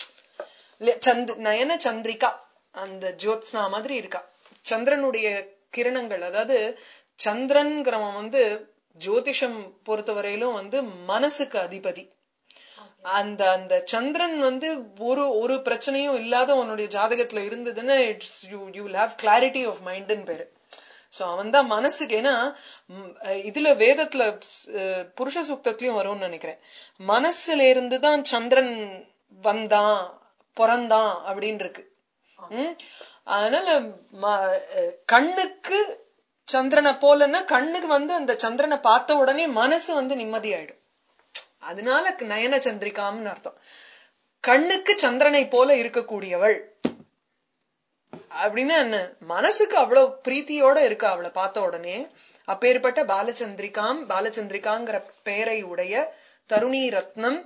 நயன சந்திரிகா அந்த ஜோத்ஸ்னா மாதிரி இருக்கா. சந்திரனுடைய கிரணங்கள், அதாவது சந்திரன்கிறவன் வந்து ஜோதிஷம் பொறுத்தவரையிலும் வந்து மனசுக்கு அதிபதி. அந்த அந்த சந்திரன் வந்து ஒரு ஒரு பிரச்சனையும் இல்லாத உன்னுடைய ஜாதகத்துல இருந்ததுன்னா it's you you will have clarity of மைண்ட்னு பேரு. சோ அவன் தான் மனசுக்கு. ஏன்னா இதுல வேதத்துல புருஷ சூக்தத்திலயும் வரும்னு நினைக்கிறேன், மனசுல இருந்துதான் சந்திரன் வந்தான் பிறந்தான் அப்படின்னு இருக்கு. உம் அதனால கண்ணுக்கு சந்திரனை போலன்னா கண்ணுக்கு வந்து அந்த சந்திரனை பார்த்த உடனே மனசு வந்து நிம்மதியாயிடும். அதனால நயன சந்திரிகாம்னு அர்த்தம். கண்ணுக்கு சந்திரனை போல இருக்கக்கூடியவள் அப்படின்னா என்ன, மனசுக்கு அவ்வளவு பிரீத்தியோட இருக்கா அவளை பார்த்த உடனே. அப்பேற்பட்ட பாலச்சந்திரிகாம், பாலச்சந்திரிகாங்கிற பெயரை உடைய தருணி ரத்னம்,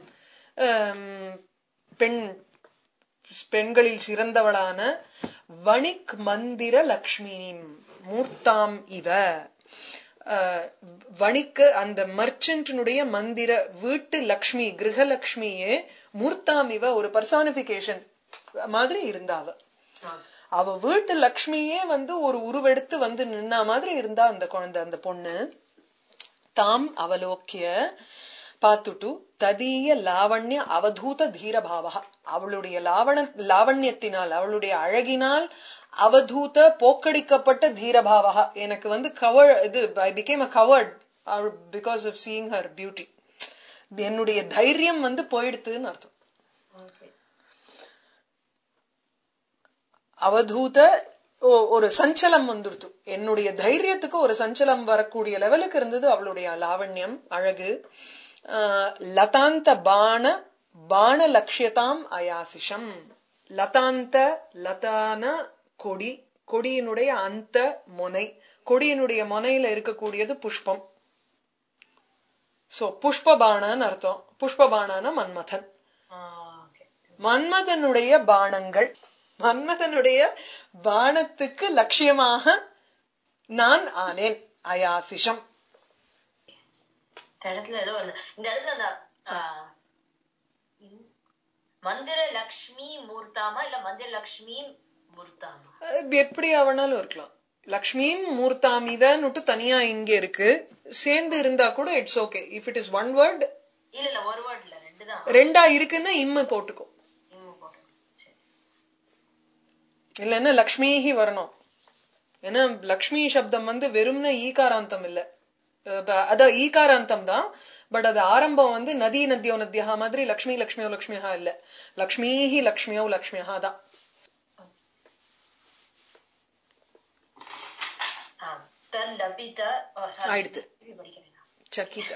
பெண் பெண்களில் சிறந்தவளான வணிக் மந்திர லக்ஷ்மி மூர்த்தாம் இவ. வணிக்கு அந்த மர்ச்சன்டினுடைய மந்திர வீட்டு லக்ஷ்மி கிரகலக்ஷ்மியே மூர்த்தாம் இவ ஒரு பர்சானிபிகேஷன் மாதிரி இருந்தாவ. அவ வீட்டு லக்ஷ்மியே வந்து ஒரு உருவெடுத்து வந்து நின்ன மாதிரி இருந்தா அந்த குழந்தை, அந்த பொண்ணு. தாம் அவலோக்கிய பார்த்துட்டு ததீய லாவண்ய அவதூத தீரபாவா, அவளுடைய லாவண லாவண்யத்தினால் அவளுடைய அழகினால் அவதூத போக்கடிக்கப்பட்ட தீரபாவா, எனக்கு வந்து கவர் இது I became a coward because of seeing her beauty. என்னுடைய தைரியம் வந்து போயிடுத்துன்னு அர்த்தம். அவதூத ஒரு சஞ்சலம் வந்துடுத்து, என்னுடைய தைரியத்துக்கு ஒரு சஞ்சலம் வரக்கூடிய லெவலுக்கு இருந்தது அவளுடைய லாவண்யம், அழகு. லதாந்த பாண பாண லட்சியதாம் அயாசிஷம். லதாந்த லதான கொடி, கொடியினுடைய அந்த முனை, கொடியினுடைய முனையில இருக்கக்கூடியது புஷ்பம். சோ புஷ்பபாணன்னு அர்த்தம். புஷ்பபாணன மன்மதன், மன்மதனுடைய பாணங்கள், மன்மதனுடைய பாணத்துக்கு லட்சியமாக நான் ஆனேன். அயாசிஷம் இடத்துல ஏதோ இந்த இடத்துல அந்த மந்திர லக்ஷ்மி மூர்த்தாமா இல்ல மந்திர லக்ஷ்மி மூர்த்தாமா எப்படி அவனாலும் இருக்கலாம். லக்ஷ்மியும் மூர்த்தாமிவன்னுட்டு தனியா இங்க இருக்கு, சேர்ந்து இருந்தா கூட it's okay. If it is one word, இல்ல இல்ல ஒரு வேர்ட் இல்ல ரெண்டு தான், ரெண்டா இருக்குன்னா இம்மு போட்டுக்கோ, இல்லன்னா லக்ஷ்மிஹி வரணும். ஏன்னா லக்ஷ்மி சப்தம் வந்து வெறும்னா ஈகாராந்தம் இல்ல, அதான் ஈகாராந்தம் தான், பட் அது ஆரம்பம் வந்து நதி நத்தியோ நத்தியா மாதிரி லக்ஷ்மி லக்ஷ்மியோ லக்ஷ்மியா இல்ல, லக்ஷ்மிஹி லக்ஷ்மியோ லக்ஷ்மியா தான். சகித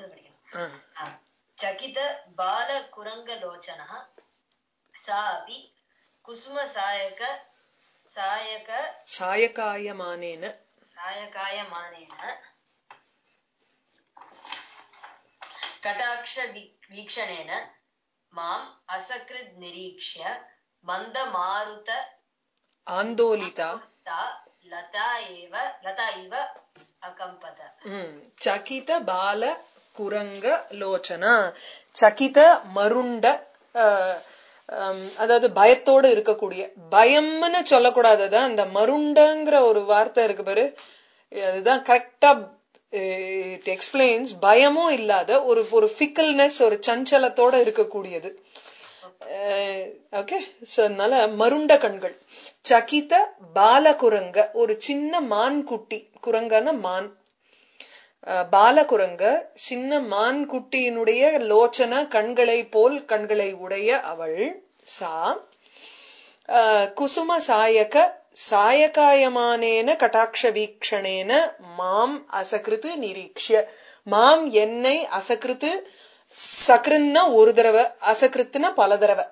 சகித பால குரங்க லோச்சனா சாபி குசும சாயக சாயக சாயகாயமானேன சாயகாயமானேன கடாக்ஷ வீக்ஷணேன மாம் அசக்ருத் நிரீக்ஷ்ய மந்த மாருத ஆந்தோலிதா லதா ஏவ லதா இவ அகம்பத. சகித பால குரங்க லோச்சனா, சகித மருண்ட, அதாவது பயத்தோடு இருக்கக்கூடிய, பயம்னு சொல்லக்கூடாதுதான் அந்த மருண்டங்கிற ஒரு வார்த்தை இருக்கு பாரு, அதுதான் கரெக்டா இட் எக்ஸ்பிளைன்ஸ். பயமும் இல்லாத ஒரு ஒரு ஃபிக்கல்னஸ், ஒரு சஞ்சலத்தோட இருக்கக்கூடியது. ஓகே, சோ அதனால மருண்ட கண்கள். சகித பால குரங்க, ஒரு சின்ன மான் குட்டி, குரங்கன மான், பால குரங்க சின்ன மான் குட்டியினுடைய லோச்சன கண்களை போல் கண்களை உடைய அவள். சா குசும சாயக சாயகாயமானேன கடாட்ச வீக்ஷணேன மாம் அசகிருத்து நிரீக்ஷ்ய மாம் என்னை அசகிருத்து சக்ருன்னா ஒரு தடவை அசகிருத்துனா பல தடவை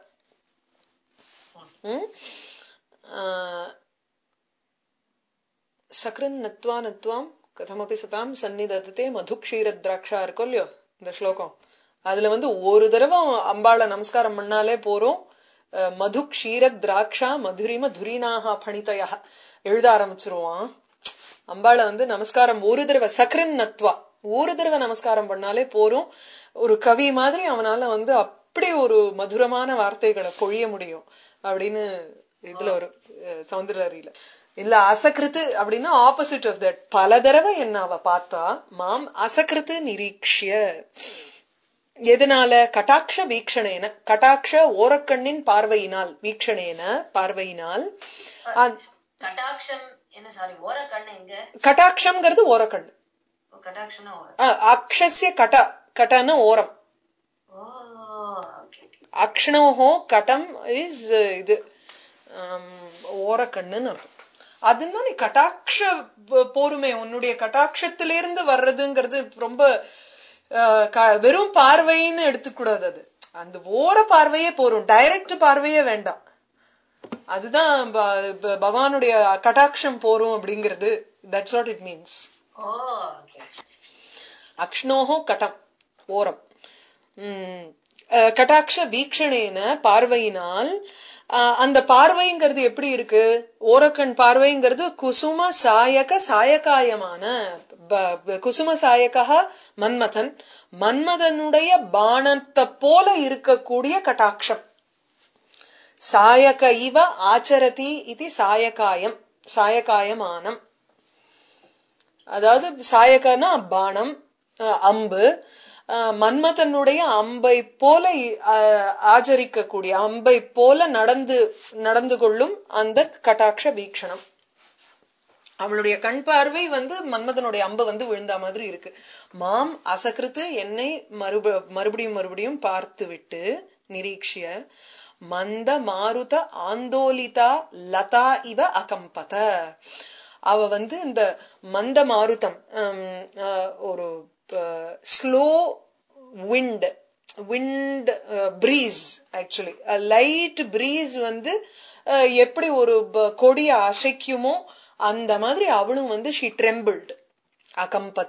சக்ரன் நத்வா நத்வாம் கதமபி சதாம் சந்நிதத்தே மது க்ஷீரத்ராட்சா இருக்கும் இல்லையோ இந்த ஸ்லோகம் அதுல வந்து ஒரு தடவை அம்பாளை நமஸ்காரம் பண்ணாலே போறோம் மது க்ஷீர திராட்சா மதுரிம துரினாக பணிதயா எழுத ஆரம்பிச்சிருவான் அம்பாளை வந்து நமஸ்காரம் ஒரு தடவை சக்ரன் நத்வா ஒரு தடவை நமஸ்காரம் பண்ணாலே போறோம் ஒரு கவி மாதிரி அவனால வந்து அப்படி ஒரு மதுரமான வார்த்தைகளை பொழிய முடியும் அப்படின்னு இதுல ஒரு சௌந்தர்யல இல்ல அசகிருத்து அப்படின்னா ஆப்போசிட் ஆஃப் தட் பல தடவை என்ன அவ பார்த்தா மாம் அசகிருத்து நிரீக்ஷ்ய எதனால கடாட்ச வீக்ஷணேன கடாட்ச ஓரக்கண்ணின் பார்வையினால் வீக்ஷணேன பார்வையினால் கடாட்சம்ங்கிறது ஓரக்கண்ணு அக்ஷஸ்ய கட கடன ஓரம் அக்ஷணோஹோ கடம் இஸ் இது ஓரக்கண்ணுன்னு அர்த்தம் அதுதான் நீ கட்டாட்ச போருமே உன்னுடைய கட்டாட்சத்திலிருந்து வர்றதுங்கிறது ரொம்ப வெறும் பார்வைன்னு எடுத்துக்கூடாது அது அந்த ஓர பார்வையே போரும் டைரக்ட் பார்வையே வேண்டாம் அதுதான் பகவானுடைய கட்டாட்சம் போரும் அப்படிங்கிறது தட்ஸ் வாட் இட் மீன்ஸ் அக்ஷ்ணோஹோ கடம் ஓரம் உம் கட்டாட்ச வீக்ஷணேன பார்வையினால் அந்த பார்வைங்கிறது எப்படி இருக்கு ஓரக்கண் பார்வைங்கிறது குசும சாயக சாயகாயமான குசும சாயகா மன்மதன் மன்மதனுடைய பானத்தை போல இருக்கக்கூடிய கட்டாட்சம் சாயக இவ ஆச்சரதி இது சாயகாயம் சாயகாயமானம் அதாவது சாயகனா பானம் அம்பு மன்மதனுடைய அம்பை போல ஆச்சரிக்கக்கூடிய அம்பை போல நடந்து நடந்து கொள்ளும் அந்த கட்டாட்ச வீக்ஷணம் அவளுடைய கண் பார்வை வந்து மன்மதனுடைய அம்பு வந்து விழுந்த மாதிரி இருக்கு மாம் அசகிருத்து என்னை மறுப மறுபடியும் மறுபடியும் பார்த்து விட்டு நிரீக்ஷிய மந்த மாருத ஆந்தோலிதா லதா இவ அகம்பத அவ வந்து இந்த மந்த மாருதம் ஒரு slow wind wind breeze actually light breeze வந்து எப்படி ஒரு கொடிய அசைக்குமோ அந்த மாதிரி அவளும் வந்து ஷி ட்ரெம்பிள்ட் அகம்பத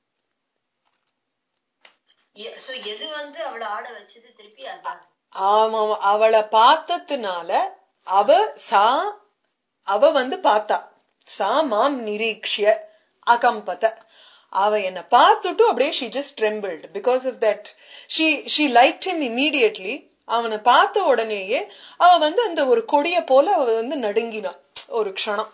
எது வந்து அவளை ஆட வச்சது திருப்பி அதான் ஆமா அவளை பார்த்ததுனால அவ சா அவ வந்து பார்த்தா சா மாம் நிரீக்ஷ்ய அகம்பத அவ என்ன பார்த்துட்டு அப்படியே she just trembled because of that she she liked him immediately அவனை பார்த்த உடனேயே அவ வந்து அந்த ஒரு கொடிய போல அவ வந்து நடுங்கினா ஒரு க்ஷணம்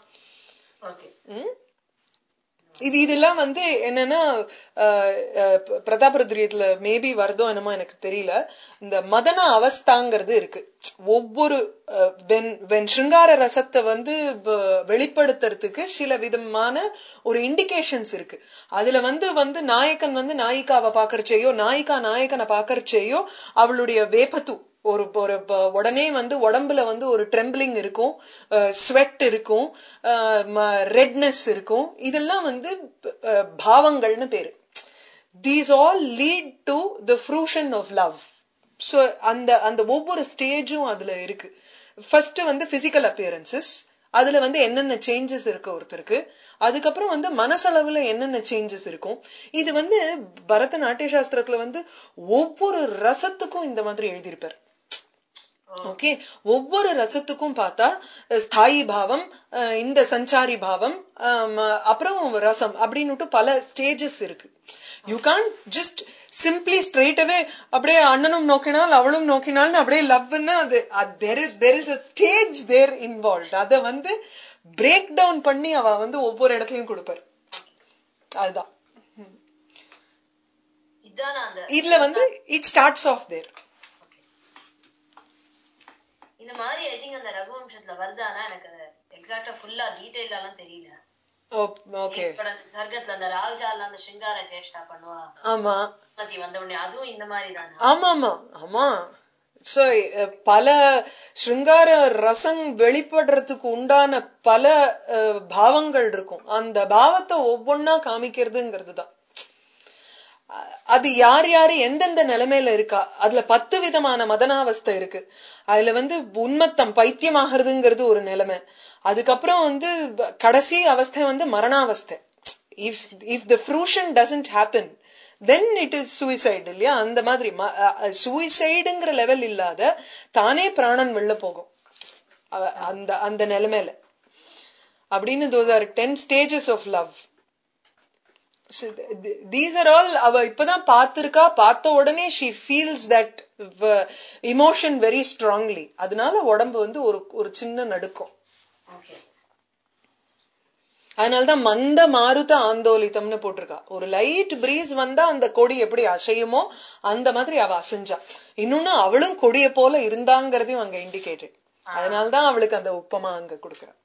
இது இதெல்லாம் வந்து என்னன்னா பிரதாபருத்ரியத்துல மேபி வருதோ என்னமோ எனக்கு தெரியல இந்த மதன அவஸ்தாங்கிறது இருக்கு ஒவ்வொரு வென் சிருங்கார ரசத்தை வந்து வெளிப்படுத்துறதுக்கு சில விதமான ஒரு இண்டிகேஷன்ஸ் இருக்கு அதுல வந்து வந்து நாயக்கன் வந்து நாயிகாவை பாக்கறச்சேயோ நாயிகா நாயக்கனை பாக்கறச்சேயோ அவளுடைய வேப்பத்து ஒரு ஒரு உடனே வந்து உடம்புல வந்து ஒரு ட்ரெம்பிளிங் இருக்கும் ஸ்வெட் இருக்கும் ரெட்னஸ் இருக்கும் இதெல்லாம் வந்து பாவங்கள்னு பேரு these all lead to the fruition of love so அந்த அந்த ஒவ்வொரு ஸ்டேஜும் அதுல இருக்கு ஃபர்ஸ்ட் வந்து பிசிக்கல் அப்பியரன்சஸ் அதுல வந்து என்னென்ன சேஞ்சஸ் இருக்கு ஒருத்தருக்கு அதுக்கப்புறம் வந்து மனசளவுல என்னென்ன சேஞ்சஸ் இருக்கும் இது வந்து பரதநாட்டிய சாஸ்திரத்துல வந்து ஒவ்வொரு ரசத்துக்கும் இந்த மாதிரி எழுதியிருப்பார் ஓகே ஒவ்வொரு ரசத்துக்கும் பார்த்தா ஸ்தாயி பாவம் இந்த சஞ்சாரி பாவம் அப்புறம் ரசம் அப்படின்னு பல ஸ்டேஜஸ் இருக்கு you can just simply straight away அப்படியே அண்ணனும் நோக்கினால் அவளும் நோக்கினால்னு அப்படியே லவ்னா அது there is a stage there involved அத வந்து பிரேக் டவுன் பண்ணி அவ வந்து ஒவ்வொரு இடத்துலயும் கொடுப்பார் அதுதான் இதுல வந்து இட் ஸ்டார்ட்ஸ் ஆஃப் தேர் இந்த மாதிரி ஐ திங்க் அந்த ரகுவம்சத்துல வருதானா எனக்கு எக்ஸாக்ட்டா ஃபுல்லா டீடைலெல்லாம் தெரியல ஓகே சர்க்கத்துல அந்த ராஜால அந்த சிங்கார சேஷ்டா பண்ணுவா ஆமா பத்தி வந்த உடனே அதுவும் இந்த மாதிரி தானா ஆமா ஆமா ஆமா சோ பல ஸ்ருங்கார ரசம் வெளிப்படுறதுக்கு உண்டான பல பாவங்கள் இருக்கும். அந்த பாவத்தை ஒவ்வொன்னா காமிக்கிறதுங்கிறது தான். அது யார் யாரு எந்தெந்த நிலைமையில இருக்கா, அதுல பத்து விதமான மதனாவஸ்தை இருக்கு. அதுல வந்து உன்மத்தம் பைத்தியமாகிறதுங்கிறது ஒரு நிலைமை. அதுக்கப்புறம் வந்து கடைசி அவஸ்தை வந்து மரணாவஸ்தை. If if the fruition doesn't happen then it is suicide இல்லையா? அந்த மாதிரி சூசைடுங்கிற லெவல் இல்லாத தானே பிராணன் வெளில போகும் அந்த அந்த நிலைமையில அப்படின்னு. those are ten stages of love. So, these are all அவ இப்பதான் பார்த்திருக்கா. பார்த்த உடனே she feels that emotion very strongly. அதனால உடம்பு வந்து ஒரு ஒரு சின்ன நடுக்கம். அதனாலதான் மந்த மாருத ஆந்தோலிதம்னு போட்டிருக்கா. ஒரு லைட் பிரீஸ் வந்தா அந்த கொடி எப்படி அசையுமோ அந்த மாதிரி அவ அசைஞ்சா. இன்னொன்னு அவளும் கொடிய போல இருந்தாங்கிறதையும் அங்க இண்டிகேட்டட். அதனாலதான் அவளுக்கு அந்த உப்பமா அங்க கொடுக்கறா.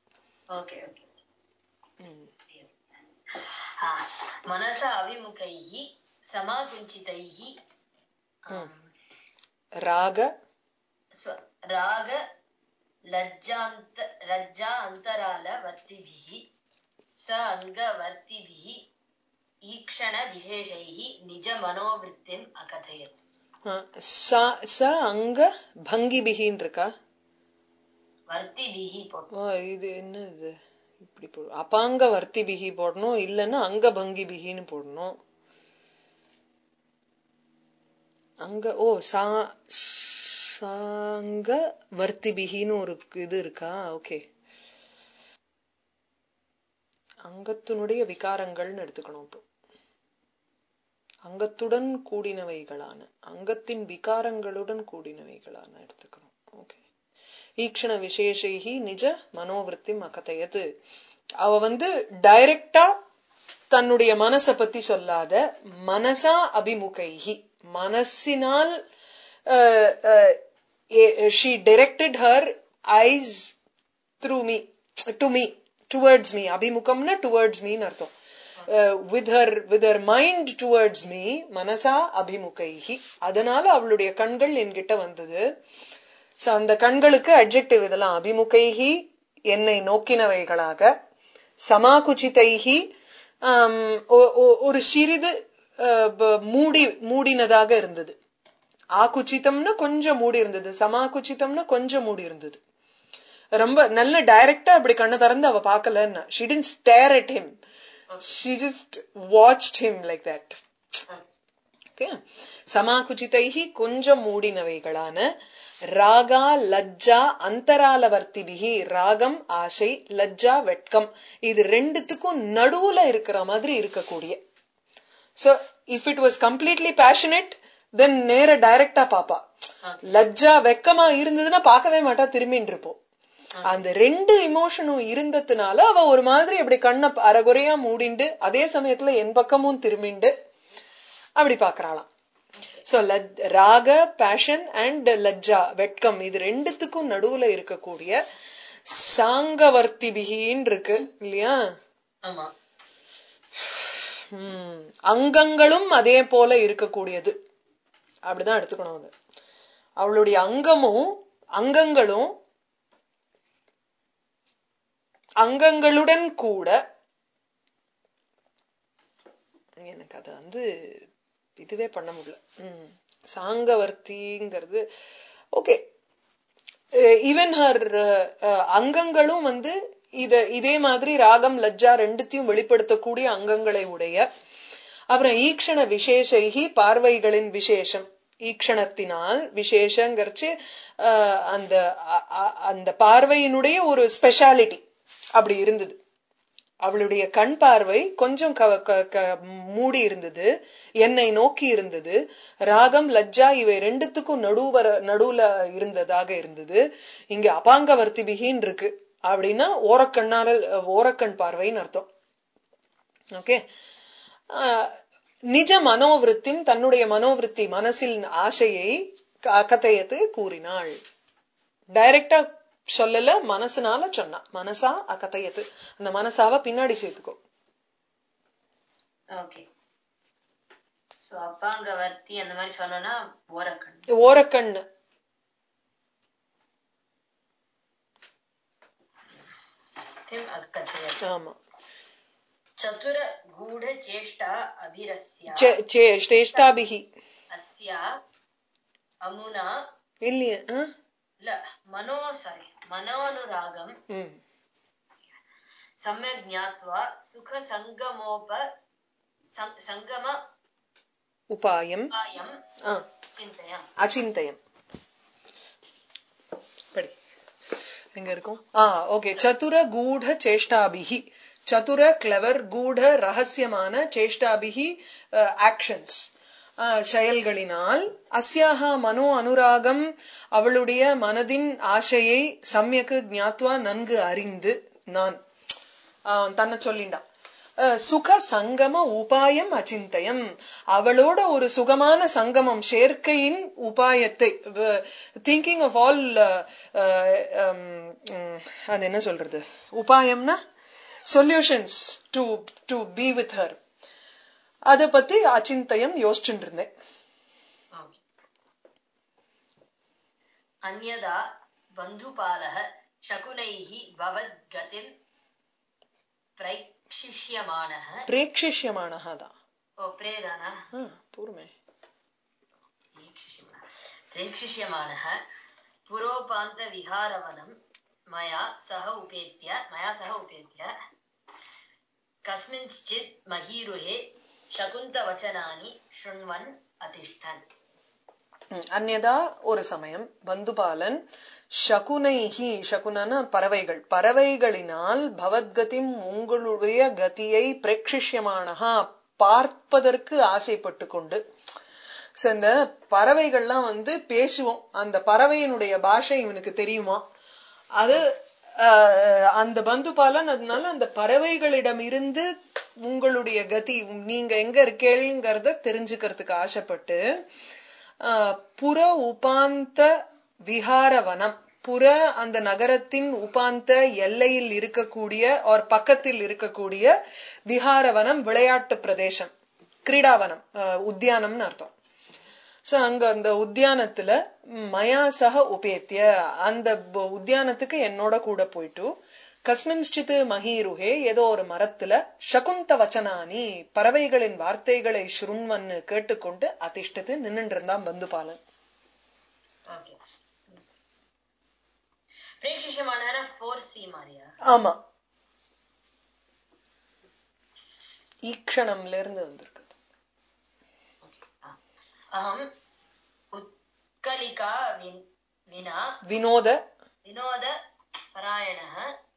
மனசா அவிமுகைஹி சமாகுஞ்சிதைஹி ராக ராக லஜ்ஜாந்த லஜ்ஜா அந்தரால வர்த்திபிஹி ச அங்க வர்த்திபிஹி ஈக்ஷண விசேஷைஹி நிஜ மனோவிருத்திம் அகதயத். ச அங்க பங்கிபிஹின்னு இருக்கா? வர்த்திபிஹி போட்டோ. இது என்ன இது இப்படி போடும்? அபாங்க வர்த்திபிஹி போடணும், இல்லன்னா அங்க பங்கிபிஹின்னு போடணும். அங்க ஓ சா சாங்க வர்த்திபிஹின்னு ஒரு இது இருக்கா? ஓகே, அங்கத்தினுடைய விகாரங்கள்னு எடுத்துக்கணும். இப்போ அங்கத்துடன் கூடினவைகளான, அங்கத்தின் விகாரங்களுடன் கூடினவைகளான எடுத்துக்கணும். ஓகே. ஈக்ஷண விசேஷைஹி நிஜ மனோவிருத்தி அகதயது. அவ வந்து டைரக்டா தன்னுடைய மனசை பத்தி சொல்லாத, மனசா அபிமுகைஹி, மனசினால் she directed her eyes through me to me towards me. அபிமுகம்னா towards me ன்னு அர்த்தம். Uh, with her with her mind towards me மனசா அபிமுகைஹி. அதனால அவளுடைய கண்கள் என்கிட்ட வந்தது. சோ அந்த கண்களுக்கு அட்ஜெக்டிவ் இதெல்லாம். அபிமுகைஹி என்னை நோக்கினவைகளாக, சமாகுச்சிதைஹி ஒரு சிறிது மூடி மூடினதாக இருந்தது. ஆகுச்சிதம்னா கொஞ்சம் மூடி இருந்தது, சமாகுச்சிதம்னா கொஞ்சம் மூடி இருந்தது. ரொம்ப நல்ல டைரக்டா அப்படி கண்ணை திறந்து அவ பாக்கலன்னா, she didn't stare at him, she just watched him like that. Okay. சமாகுச்சிதைஹி கொஞ்சம் மூடினவைகளான, ராகா லஜ்ஜா அந்தராலவர்த்திபிஹி, ராகம் ஆசை, லஜ்ஜா வெட்கம், இது ரெண்டுத்துக்கும் நடுவுல இருக்கிற மாதிரி இருக்கக்கூடிய. So if it was completely passionate then நேர டைரக்டா பாப்பா. லஜ்ஜா வெக்கமா இருந்ததுன்னா பார்க்கவே மாட்டா, திரும்பின்னு இருப்போம். அந்த ரெண்டு இமோஷனும் இருந்ததுனால அவ ஒரு மாதிரி அப்படி கண்ணை அரைகுறையா மூடிண்டு அதே சமயத்துல என் பக்கமும் திரும்பிண்டு அப்படி பாக்குறாளாம். சோ ராக பேஷன் அண்ட் லஜ்ஜா வெட்கம், இது ரெண்டுத்துக்கும் நடுவுல இருக்கக்கூடிய சாங்கவர்த்திபிகின்னு இருக்கு இல்லையா? உம் அங்கங்களும் அதே போல இருக்கக்கூடியது, அப்படிதான் எடுத்துக்கணும். அது அவளுடைய அங்கமும் அங்கங்களும் அங்கங்களுடன் கூட, எனக்கு அது வந்து இதுவே பண்ண முடியல. உம் சாங்கவர்த்திங்கிறது ஓகே. ஈவன் ஹர் அங்கங்களும் வந்து இத இதே மாதிரி ராகம் லஜ்ஜா ரெண்டுத்தையும் வெளிப்படுத்தக்கூடிய அங்கங்களை உடைய. அப்புறம் ஈக்ஷண விசேஷைகி பார்வைகளின் விசேஷம், ஈக்ஷணத்தினால் விசேஷங்கிறச்சு அந்த அந்த பார்வையினுடைய ஒரு ஸ்பெஷாலிட்டி அப்படி இருந்தது. அவளுடைய கண் பார்வை கொஞ்சம் மூடி இருந்தது, என்னை நோக்கி இருந்தது. ராகம் லஜ்ஜா இவை ரெண்டுத்துக்கும் நடுவர நடுவுல இருந்ததாக இருந்தது. இங்க அபாங்க வர்த்திபிகின்னு இருக்கு அப்படின்னா ஓரக்கண்ணால ஓரக்கண் பார்வைன்னு அர்த்தம். ஓகே. நிஜ மனோவிருத்தி, தன்னுடைய மனோவிருத்தி மனசில் ஆசையை அகதயத்து கூறினாள். டைரக்டா சொல்லல, மனசுனால சொன்னா. மனசா அகதயத்து, அந்த மனசாவ பின்னாடி சேர்த்துக்கோ. ஓரக்கண் ஓரக்கண்ணு ஆமா. சதுர கூட சேஷ்டா அபிரஸ்யா சேஷ்டாபிஹி அஸ்யா அமுனா இல்லையே இல்ல மனோ சாரி மனோனுராகம் சம்யக் ஞாத்வா சுக சங்கமோப சங்கம உபாயம் சிந்தயம் அசிந்தயம். படி எங்க இருக்கும்? ஆ ஓகே. சதுர கூட சேஷ்டாபிஹி, சதுர கிளவர் கூட ரகசியமான சேஷ்டாபிஹி ஆக்ஷன்ஸ் செயல்களினால் அஸ்யாஹா மனோ அனுராகம் அவளுடைய மனதின் ஆசையை சம்யக்கு ஞாத்வா நன்கு அறிந்து நான் தன்னை சொல்லிண்டா. சுக சங்கம உபாயம் அச்சிந்தயம் அவளோட ஒரு சுகமான சங்கமம் சேர்க்கையின் உபாயத்தை திங்கிங் ஆஃப் ஆல் அது என்ன சொல்றது உபாயம்னா solutions to to be with her அத பத்தி அச்சிந்தயம் யோசிச்சுட்டு இருந்தேன். அன்யதா பந்துபாலஹ சகுனைஹி பவத்கதிம் பிரேக்ஷிஷ்யமானஹ பிரேக்ஷிஷ்யமானஹ தான் ஓ பிரேதானா பூர்மே பிரேக்ஷிஷ்யமானஹ புரோபாந்த விஹாரவனம் மயா சஹ உபேத்ய மயா சஹ உபேத்ய கஸ்மின்ச்சித் மஹீருஹே சகுந்த வச்சனானி ஷ்ருண்வன் அதிஷ்டன். அந்நதா ஒரு சமயம் பந்துபாலன் சகுனைஹி சகுனன பறவைகள் பறவைகளினால் பவத்கதிம் உங்களுடைய கதியை பிரேக்ஷிஷ்யமானஹா பார்ப்பதற்கு ஆசைப்பட்டு கொண்டு. இந்த பறவைகள்லாம் வந்து பேசுவோம், அந்த பறவையினுடைய பாஷை இவனுக்கு தெரியுமா, அது அந்த பந்துபாலன் அதனால அந்த பறவைகளிடம் இருந்து உங்களுடைய கதி நீங்க எங்க இருக்கேங்கிறத தெரிஞ்சுக்கிறதுக்கு ஆசைப்பட்டு புற உபாந்த விஹாரவனம் புற அந்த நகரத்தின் உபாந்த எல்லையில் இருக்கக்கூடிய ஒரு பக்கத்தில் இருக்கக்கூடிய விஹாரவனம் விளையாட்டு பிரதேசம் கிரீடாவனம் உத்தியானம்னு அர்த்தம். சோ அங்க அந்த உத்தியானத்துல மயா சக உபேத்திய அந்த உத்தியானத்துக்கு என்னோட கூட போயிட்டு கஸ்மின்ஸ்டித் மஹீருஹே ஏதோ ஒரு மரத்துல சகுந்த வச்சனானி பறவைகளின் வார்த்தைகளை ஸ்ருண்வன் கேட்டுக்கொண்டு அதிஷ்டத்து நின்னுட்டு இருந்தான் பந்துபாலன். ஆமா ஈக்ஷணம்ல இருந்து வந்திருக்கு. அஹம் உத்கலிகா வினா வினோத வினோத பராயணः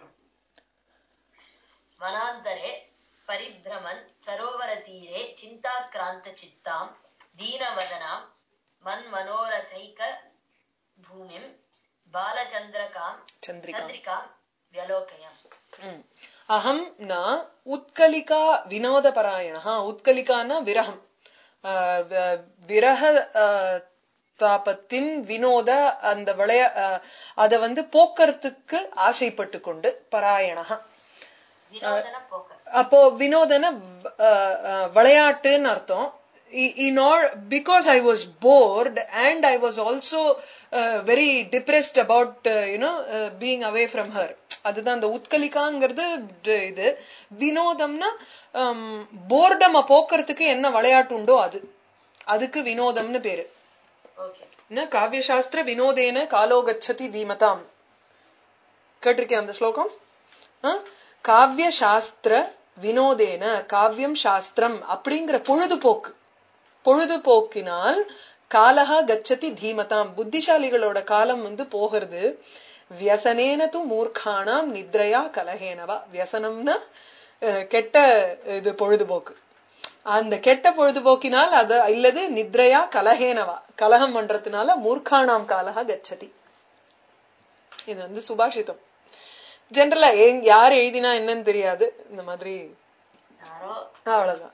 வனாந்தரே பரிப்ரமன் சரோவர தீரே சிந்தாக்ராந்த சித்தாம் தீனவதனாம் மன் மனோரதைக பூமிம் பாலச்சந்திரகாம் சந்திரிகாம் வியலோகயம். அஹம் ந உத்கலிகா வினோத பராயணः உத்கலிகானா விரகம் விரக தாபத்தின் வினோத அந்த விளைய அத வந்து போக்குறதுக்கு ஆசைப்பட்டு கொண்டு பராயணஹ அப்போ வினோதன விளையாட்டுன்னு அர்த்தம். In all, because I was bored and I was also uh, very depressed about uh, you know uh, being away from her. அதுதான் அந்த உத்கலிகாங்கிறது. இது வினோதம்னா போர்டம போக்குறதுக்கு என்ன விளையாட்டு உண்டோ அது அதுக்கு வினோதம்னு பேரு. காவியசாஸ்திர வினோதேன காலோ கச்சதி தீமதாம் கேட்டிருக்கேன் அந்த ஸ்லோகம். காவிய சாஸ்திர வினோதேன காவியம் சாஸ்திரம் அப்படிங்கிற பொழுதுபோக்கு பொழுதுபோக்கினால் காலஹா கச்சதி தீமதாம் புத்திசாலிகளோட காலம் வந்து போகிறது. வியசனேன து மூர்க்கானாம் நித்ரையா கலஹேனவா. வியசனம்னா கெட்ட இது பொழுதுபோக்கு. அந்த கெட்ட பொழுதுபோக்கினால் அது இல்லது நித்ரையா கலஹேனவா கலகம் பண்றதுனால மூர்க்கானாம் காலஹா கச்சதி. இது வந்து சுபாஷிதம். ஜெனரலா யார் எழுதினா என்னன்னு தெரியாது. இந்த மாதிரி அவ்வளவுதான்.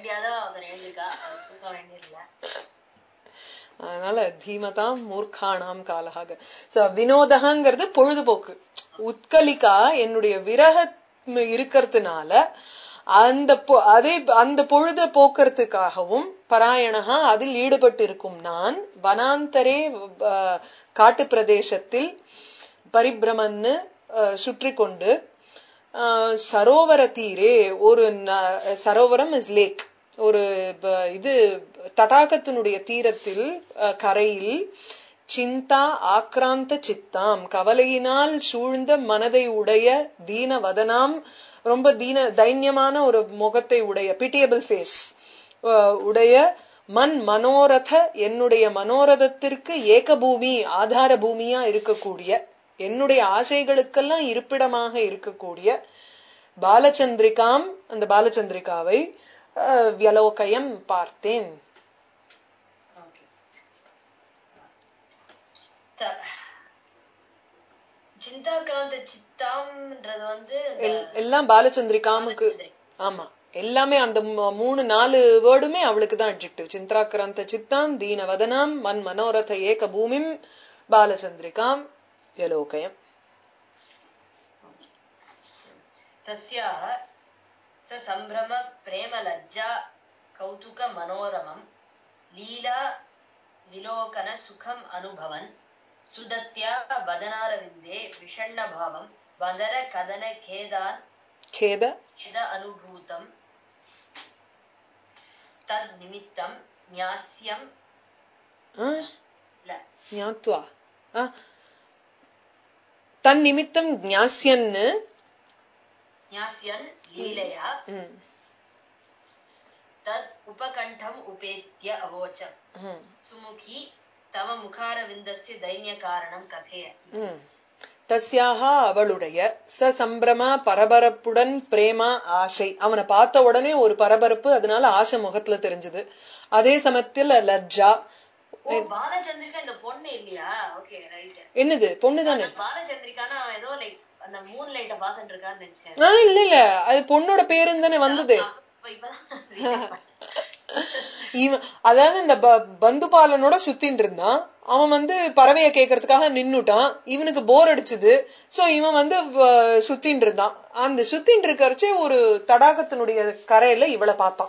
அதனால தீமதாம் மூர்க்கானாம் காலஹாக. வினோதங்கிறது பொழுதுபோக்கு. உத்கலிகா என்னுடைய விரக இருக்கிறதுனால அந்த அதே அந்த பொழுத போக்குறதுக்காகவும் பராயணகா அதில் ஈடுபட்டு இருக்கும் நான் வனாந்தரே காட்டு பிரதேசத்தில் பரிபிரமன்னு சுற்றி கொண்டு சரோவர தீரே ஒரு சரோவரம் இஸ் லேக் ஒரு இது தடாகத்தினுடைய தீரத்தில் கரையில் சிந்தா ஆக்ராந்த சித்தாம் கவலையினால் சூழ்ந்த மனதை உடைய தீன வதனாம் ரொம்ப தீன தைன்யமான ஒரு முகத்தை உடைய பிட்டியபிள் ஃபேஸ் உடைய மன் மனோரத என்னுடைய மனோரதத்திற்கு ஏக பூமி ஆதார பூமியா இருக்கக்கூடிய என்னுடைய ஆசைகளுக்கெல்லாம் இருப்பிடமாக இருக்கக்கூடிய பாலச்சந்திரிகாம் அந்த பாலச்சந்திரிகாவை வியலோகயம் பார்த்தேன். எல்லாம் பாலச்சந்திரிகாமுக்கு. ஆமா, எல்லாமே அந்த மூணு நாலு வேர்டுமே அவளுக்கு தான் அட்ஜெக்டிவ். சிந்தாக்ராந்த சித்தாம் தீன வதனாம் மன் மனோரத ஏக பூமிம் பாலச்சந்திரிகாம் யலோகயம். தஸ்யாஹ சசம்ப்ரம பிரேம லஜ்ஜா கௌதுக மனோரமம் லீலா விலோகன சுகம் அனுபவன் சுதத்யா வதனாரவிந்தே விஷண்ண பாவம் வதர கதன கேதான் கேத கேத அனுபூதம் தத் நிமித்தம் ஞாஸ்யம் ஞாத்வா தன் நிமித்தம் ஞாஸ்யன் ஞாஸ்யன் லீலையா தத் உபகண்டம் உபேத்ய அவோச்சம் சுமுகி தவ முகாரவிந்தஸ்ய தைன்ய காரணம் கதேய. தஸ்யாக அவளுடைய ச சம்பிரம பரபரப்புடன் பிரேமா ஆசை அவனை பார்த்த உடனே ஒரு பரபரப்பு, அதனால ஆசை முகத்துல தெரிஞ்சது. அதே சமயத்துல லஜ்ஜா. பாலச்சந்திரிகா இந்த பொண்ணு இல்லையா? Okay right. என்னது பொண்ணு தானே பாலச்சந்திரிகானா ஏதோ லைக் அந்த மூன் லைட்ட பாத்துட்டு இருக்கான்னு நினைச்சேன். ஆ இல்ல இல்ல அது பொண்ணோட பேருன்னு தானே வந்தது. அதாவது இந்த பந்துபாலனோட சுத்தின் இருந்தான். அவன் வந்து பறவைய கேட்கறதுக்காக நின்னுட்டான். இவனுக்கு போர் அடிச்சது. சோ இவன் வந்து சுத்தின் இருந்தான். அந்த சுத்தின் இருக்கறச்சே ஒரு தடாகத்தினுடைய கரையில இவளை பார்த்தான்.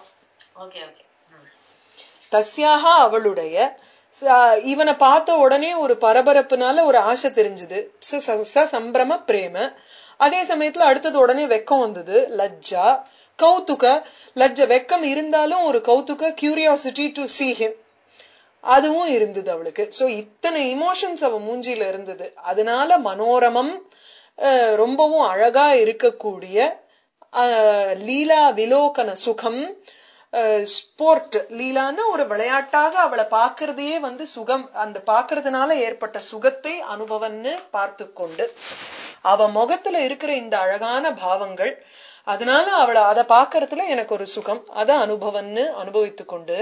தஸ்யாக அவளுடைய இவனை பார்த்த உடனே ஒரு பரபரப்புனால ஒரு ஆசை தெரிஞ்சது. சம்பிரம பிரேம. அதே சமயத்துல அடுத்தது உடனே வெக்கம் வந்தது. லஜ்ஜா கௌதுக. லஜ்ஜ வெக்கம் இருந்தாலும் ஒரு கௌதுக கியூரியாசிட்டி டு see him அதுவும் இருந்தது அவளுக்கு. சோ இத்தனை இமோஷன்ஸ் அவ மூஞ்சில இருந்தது. அதனால மனோரமம் ரொம்பவும் அழகா இருக்கக்கூடிய லீலா விலோகன சுகம் ஸ்போர்ட். லீலான்னா ஒரு விளையாட்டாக அவளை பாக்குறதையே வந்து சுகம், அந்த பாக்குறதுனால ஏற்பட்ட சுகத்தை அனுபவம்னு பார்த்து கொண்டு அவ முகத்துல இருக்கிற இந்த அழகான பாவங்கள், அதனால அவளை அதை பாக்குறதுல எனக்கு ஒரு சுகம், அத அனுபவம்னு அனுபவித்து கொண்டு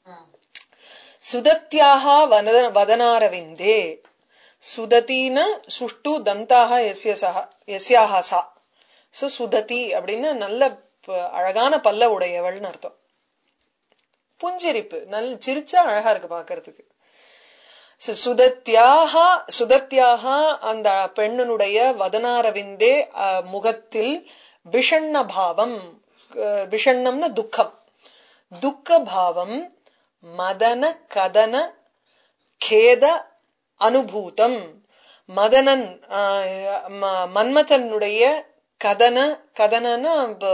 சுதத்யாக வதனாரவிந்தே. சுதத்தின சுஷ்டு தந்தாக எஸ்யாக சா. சோ சுததி அப்படின்னா நல்ல அழகான பல்ல உடையவள்னு அர்த்தம். புஞ்சிரிப்பு நல்ல சிரிச்சா அழகா இருக்கு பாக்குறதுக்கு. சுதத்யாக சுதத்யாக அந்த பெண்ணனுடைய வதனாரவிந்தே முகத்தில் விஷண்ண பாவம். விஷண்ணம்னா துக்கம், துக்க பாவம். மதன கதன கேத அனுபூதம். மதனன் மன்மதனுடைய கதன கதனன்னா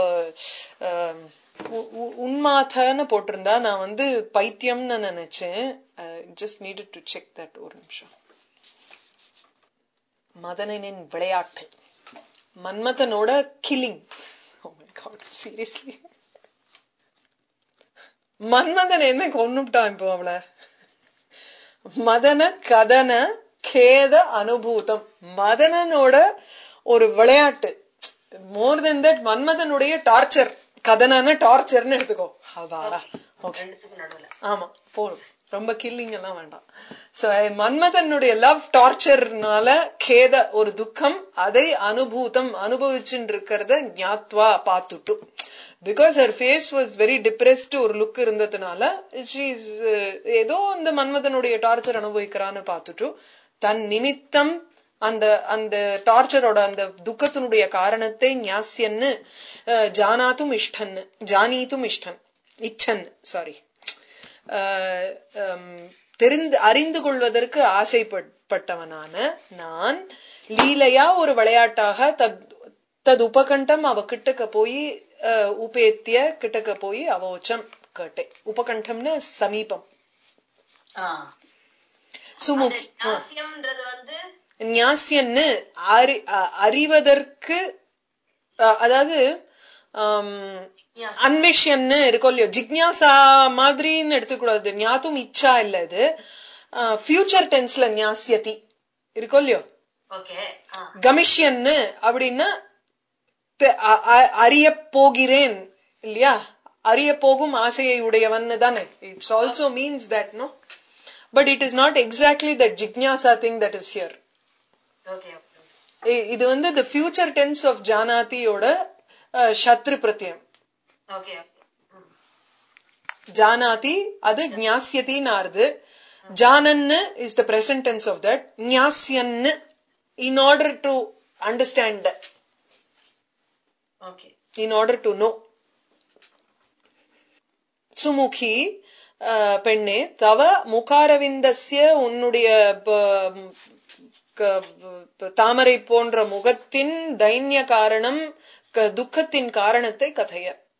உன்மாதன்னு போட்டிருந்தா நான் வந்து பைத்தியம்னு நினைச்சேன். Just needed to check that. ஒரு நிமிஷம். மதனனின் விளையாட்டு, மன்மதனோட killing. Oh my God, seriously. மன்மதன் என்ன கொன்னுட்டான் இப்போ அவளை. மதன கதன கேத அனுபூதம். மதனனோட ஒரு விளையாட்டு. மோர் தென் தட் மன்மதனுடைய டார்ச்சர். கதனான டார்ச்சர்னு எடுத்துக்கோ. ஆமா போரும், ரொம்ப கில்லிங் எல்லாம் வேண்டாம். சோ மன்மதனுடைய லவ் டார்ச்சர்னால கேத ஒரு துக்கம், அதை அனுபூதம் அனுபவிச்சுட்டு இருக்கிறத ஞாத்வா பார்த்துட்டு. Because her face was very depressed ஒரு லுக் இருந்ததுனால ஷீஸ் ஏதோ இந்த மன்மதனுடைய டார்ச்சர் அனுபவிக்கிறான்னு பார்த்துட்டு தன் நிமித்தம் அந்த அந்த டார்ச்சரோட அந்த துக்கத்தினுடைய காரணத்தை ஞாஸ்யன்னு ஜானாத்தும் இஷ்டன் ஜானீத்தும் இஷ்டன் இச்சன் சாரி தெரிந்து அறிந்து கொள்வதற்கு ஆசைப்பட்டவனான நான் லீலையா ஒரு விளையாட்டாக தத் தது உபகண்டம் அவ கிட்டக்க போய் உபேத்திய கிட்டக்க போய் அவோச்சம் கேட்டே. உபகண்டம்னு சமீபம். சுமுகி வந்து ஞாசியன்னு அறி அறிவதற்கு, அதாவது அன்வேஷன்னு இருக்கும் இல்லையோ, ஜிக்ஞாசா மாதிரின்னு எடுத்துக்கூடாது. ஞாத்தும் இச்சா இல்ல, இது ஃபியூச்சர் டென்ஸ்ல ஞாசியதி இருக்கும் இல்லையோ. கமிஷியன்னு அப்படின்னா அறிய போகிறேன் இல்லையா, அறிய போகும் ஆசையை உடையவன் தானே. It's also means that, no, but it is not exactly that jignasa thing that is here. Okay. இது வந்து the future tense of janati ஓட சத்ரு பிரத்யம். Okay. janati அது ஞாஸ்யதி நார்து. janannu is the present tense of that. ஞாஸ்யன்னு in order to understand. Okay. In order to know. Sumukhi பெண்ணே, தவ முகாரவிந்தஸ்ய உன்னுடைய தாமரை போன்ற முகத்தின் தைன்ய காரணம், துக்கத்தின் காரணத்தை கதைய.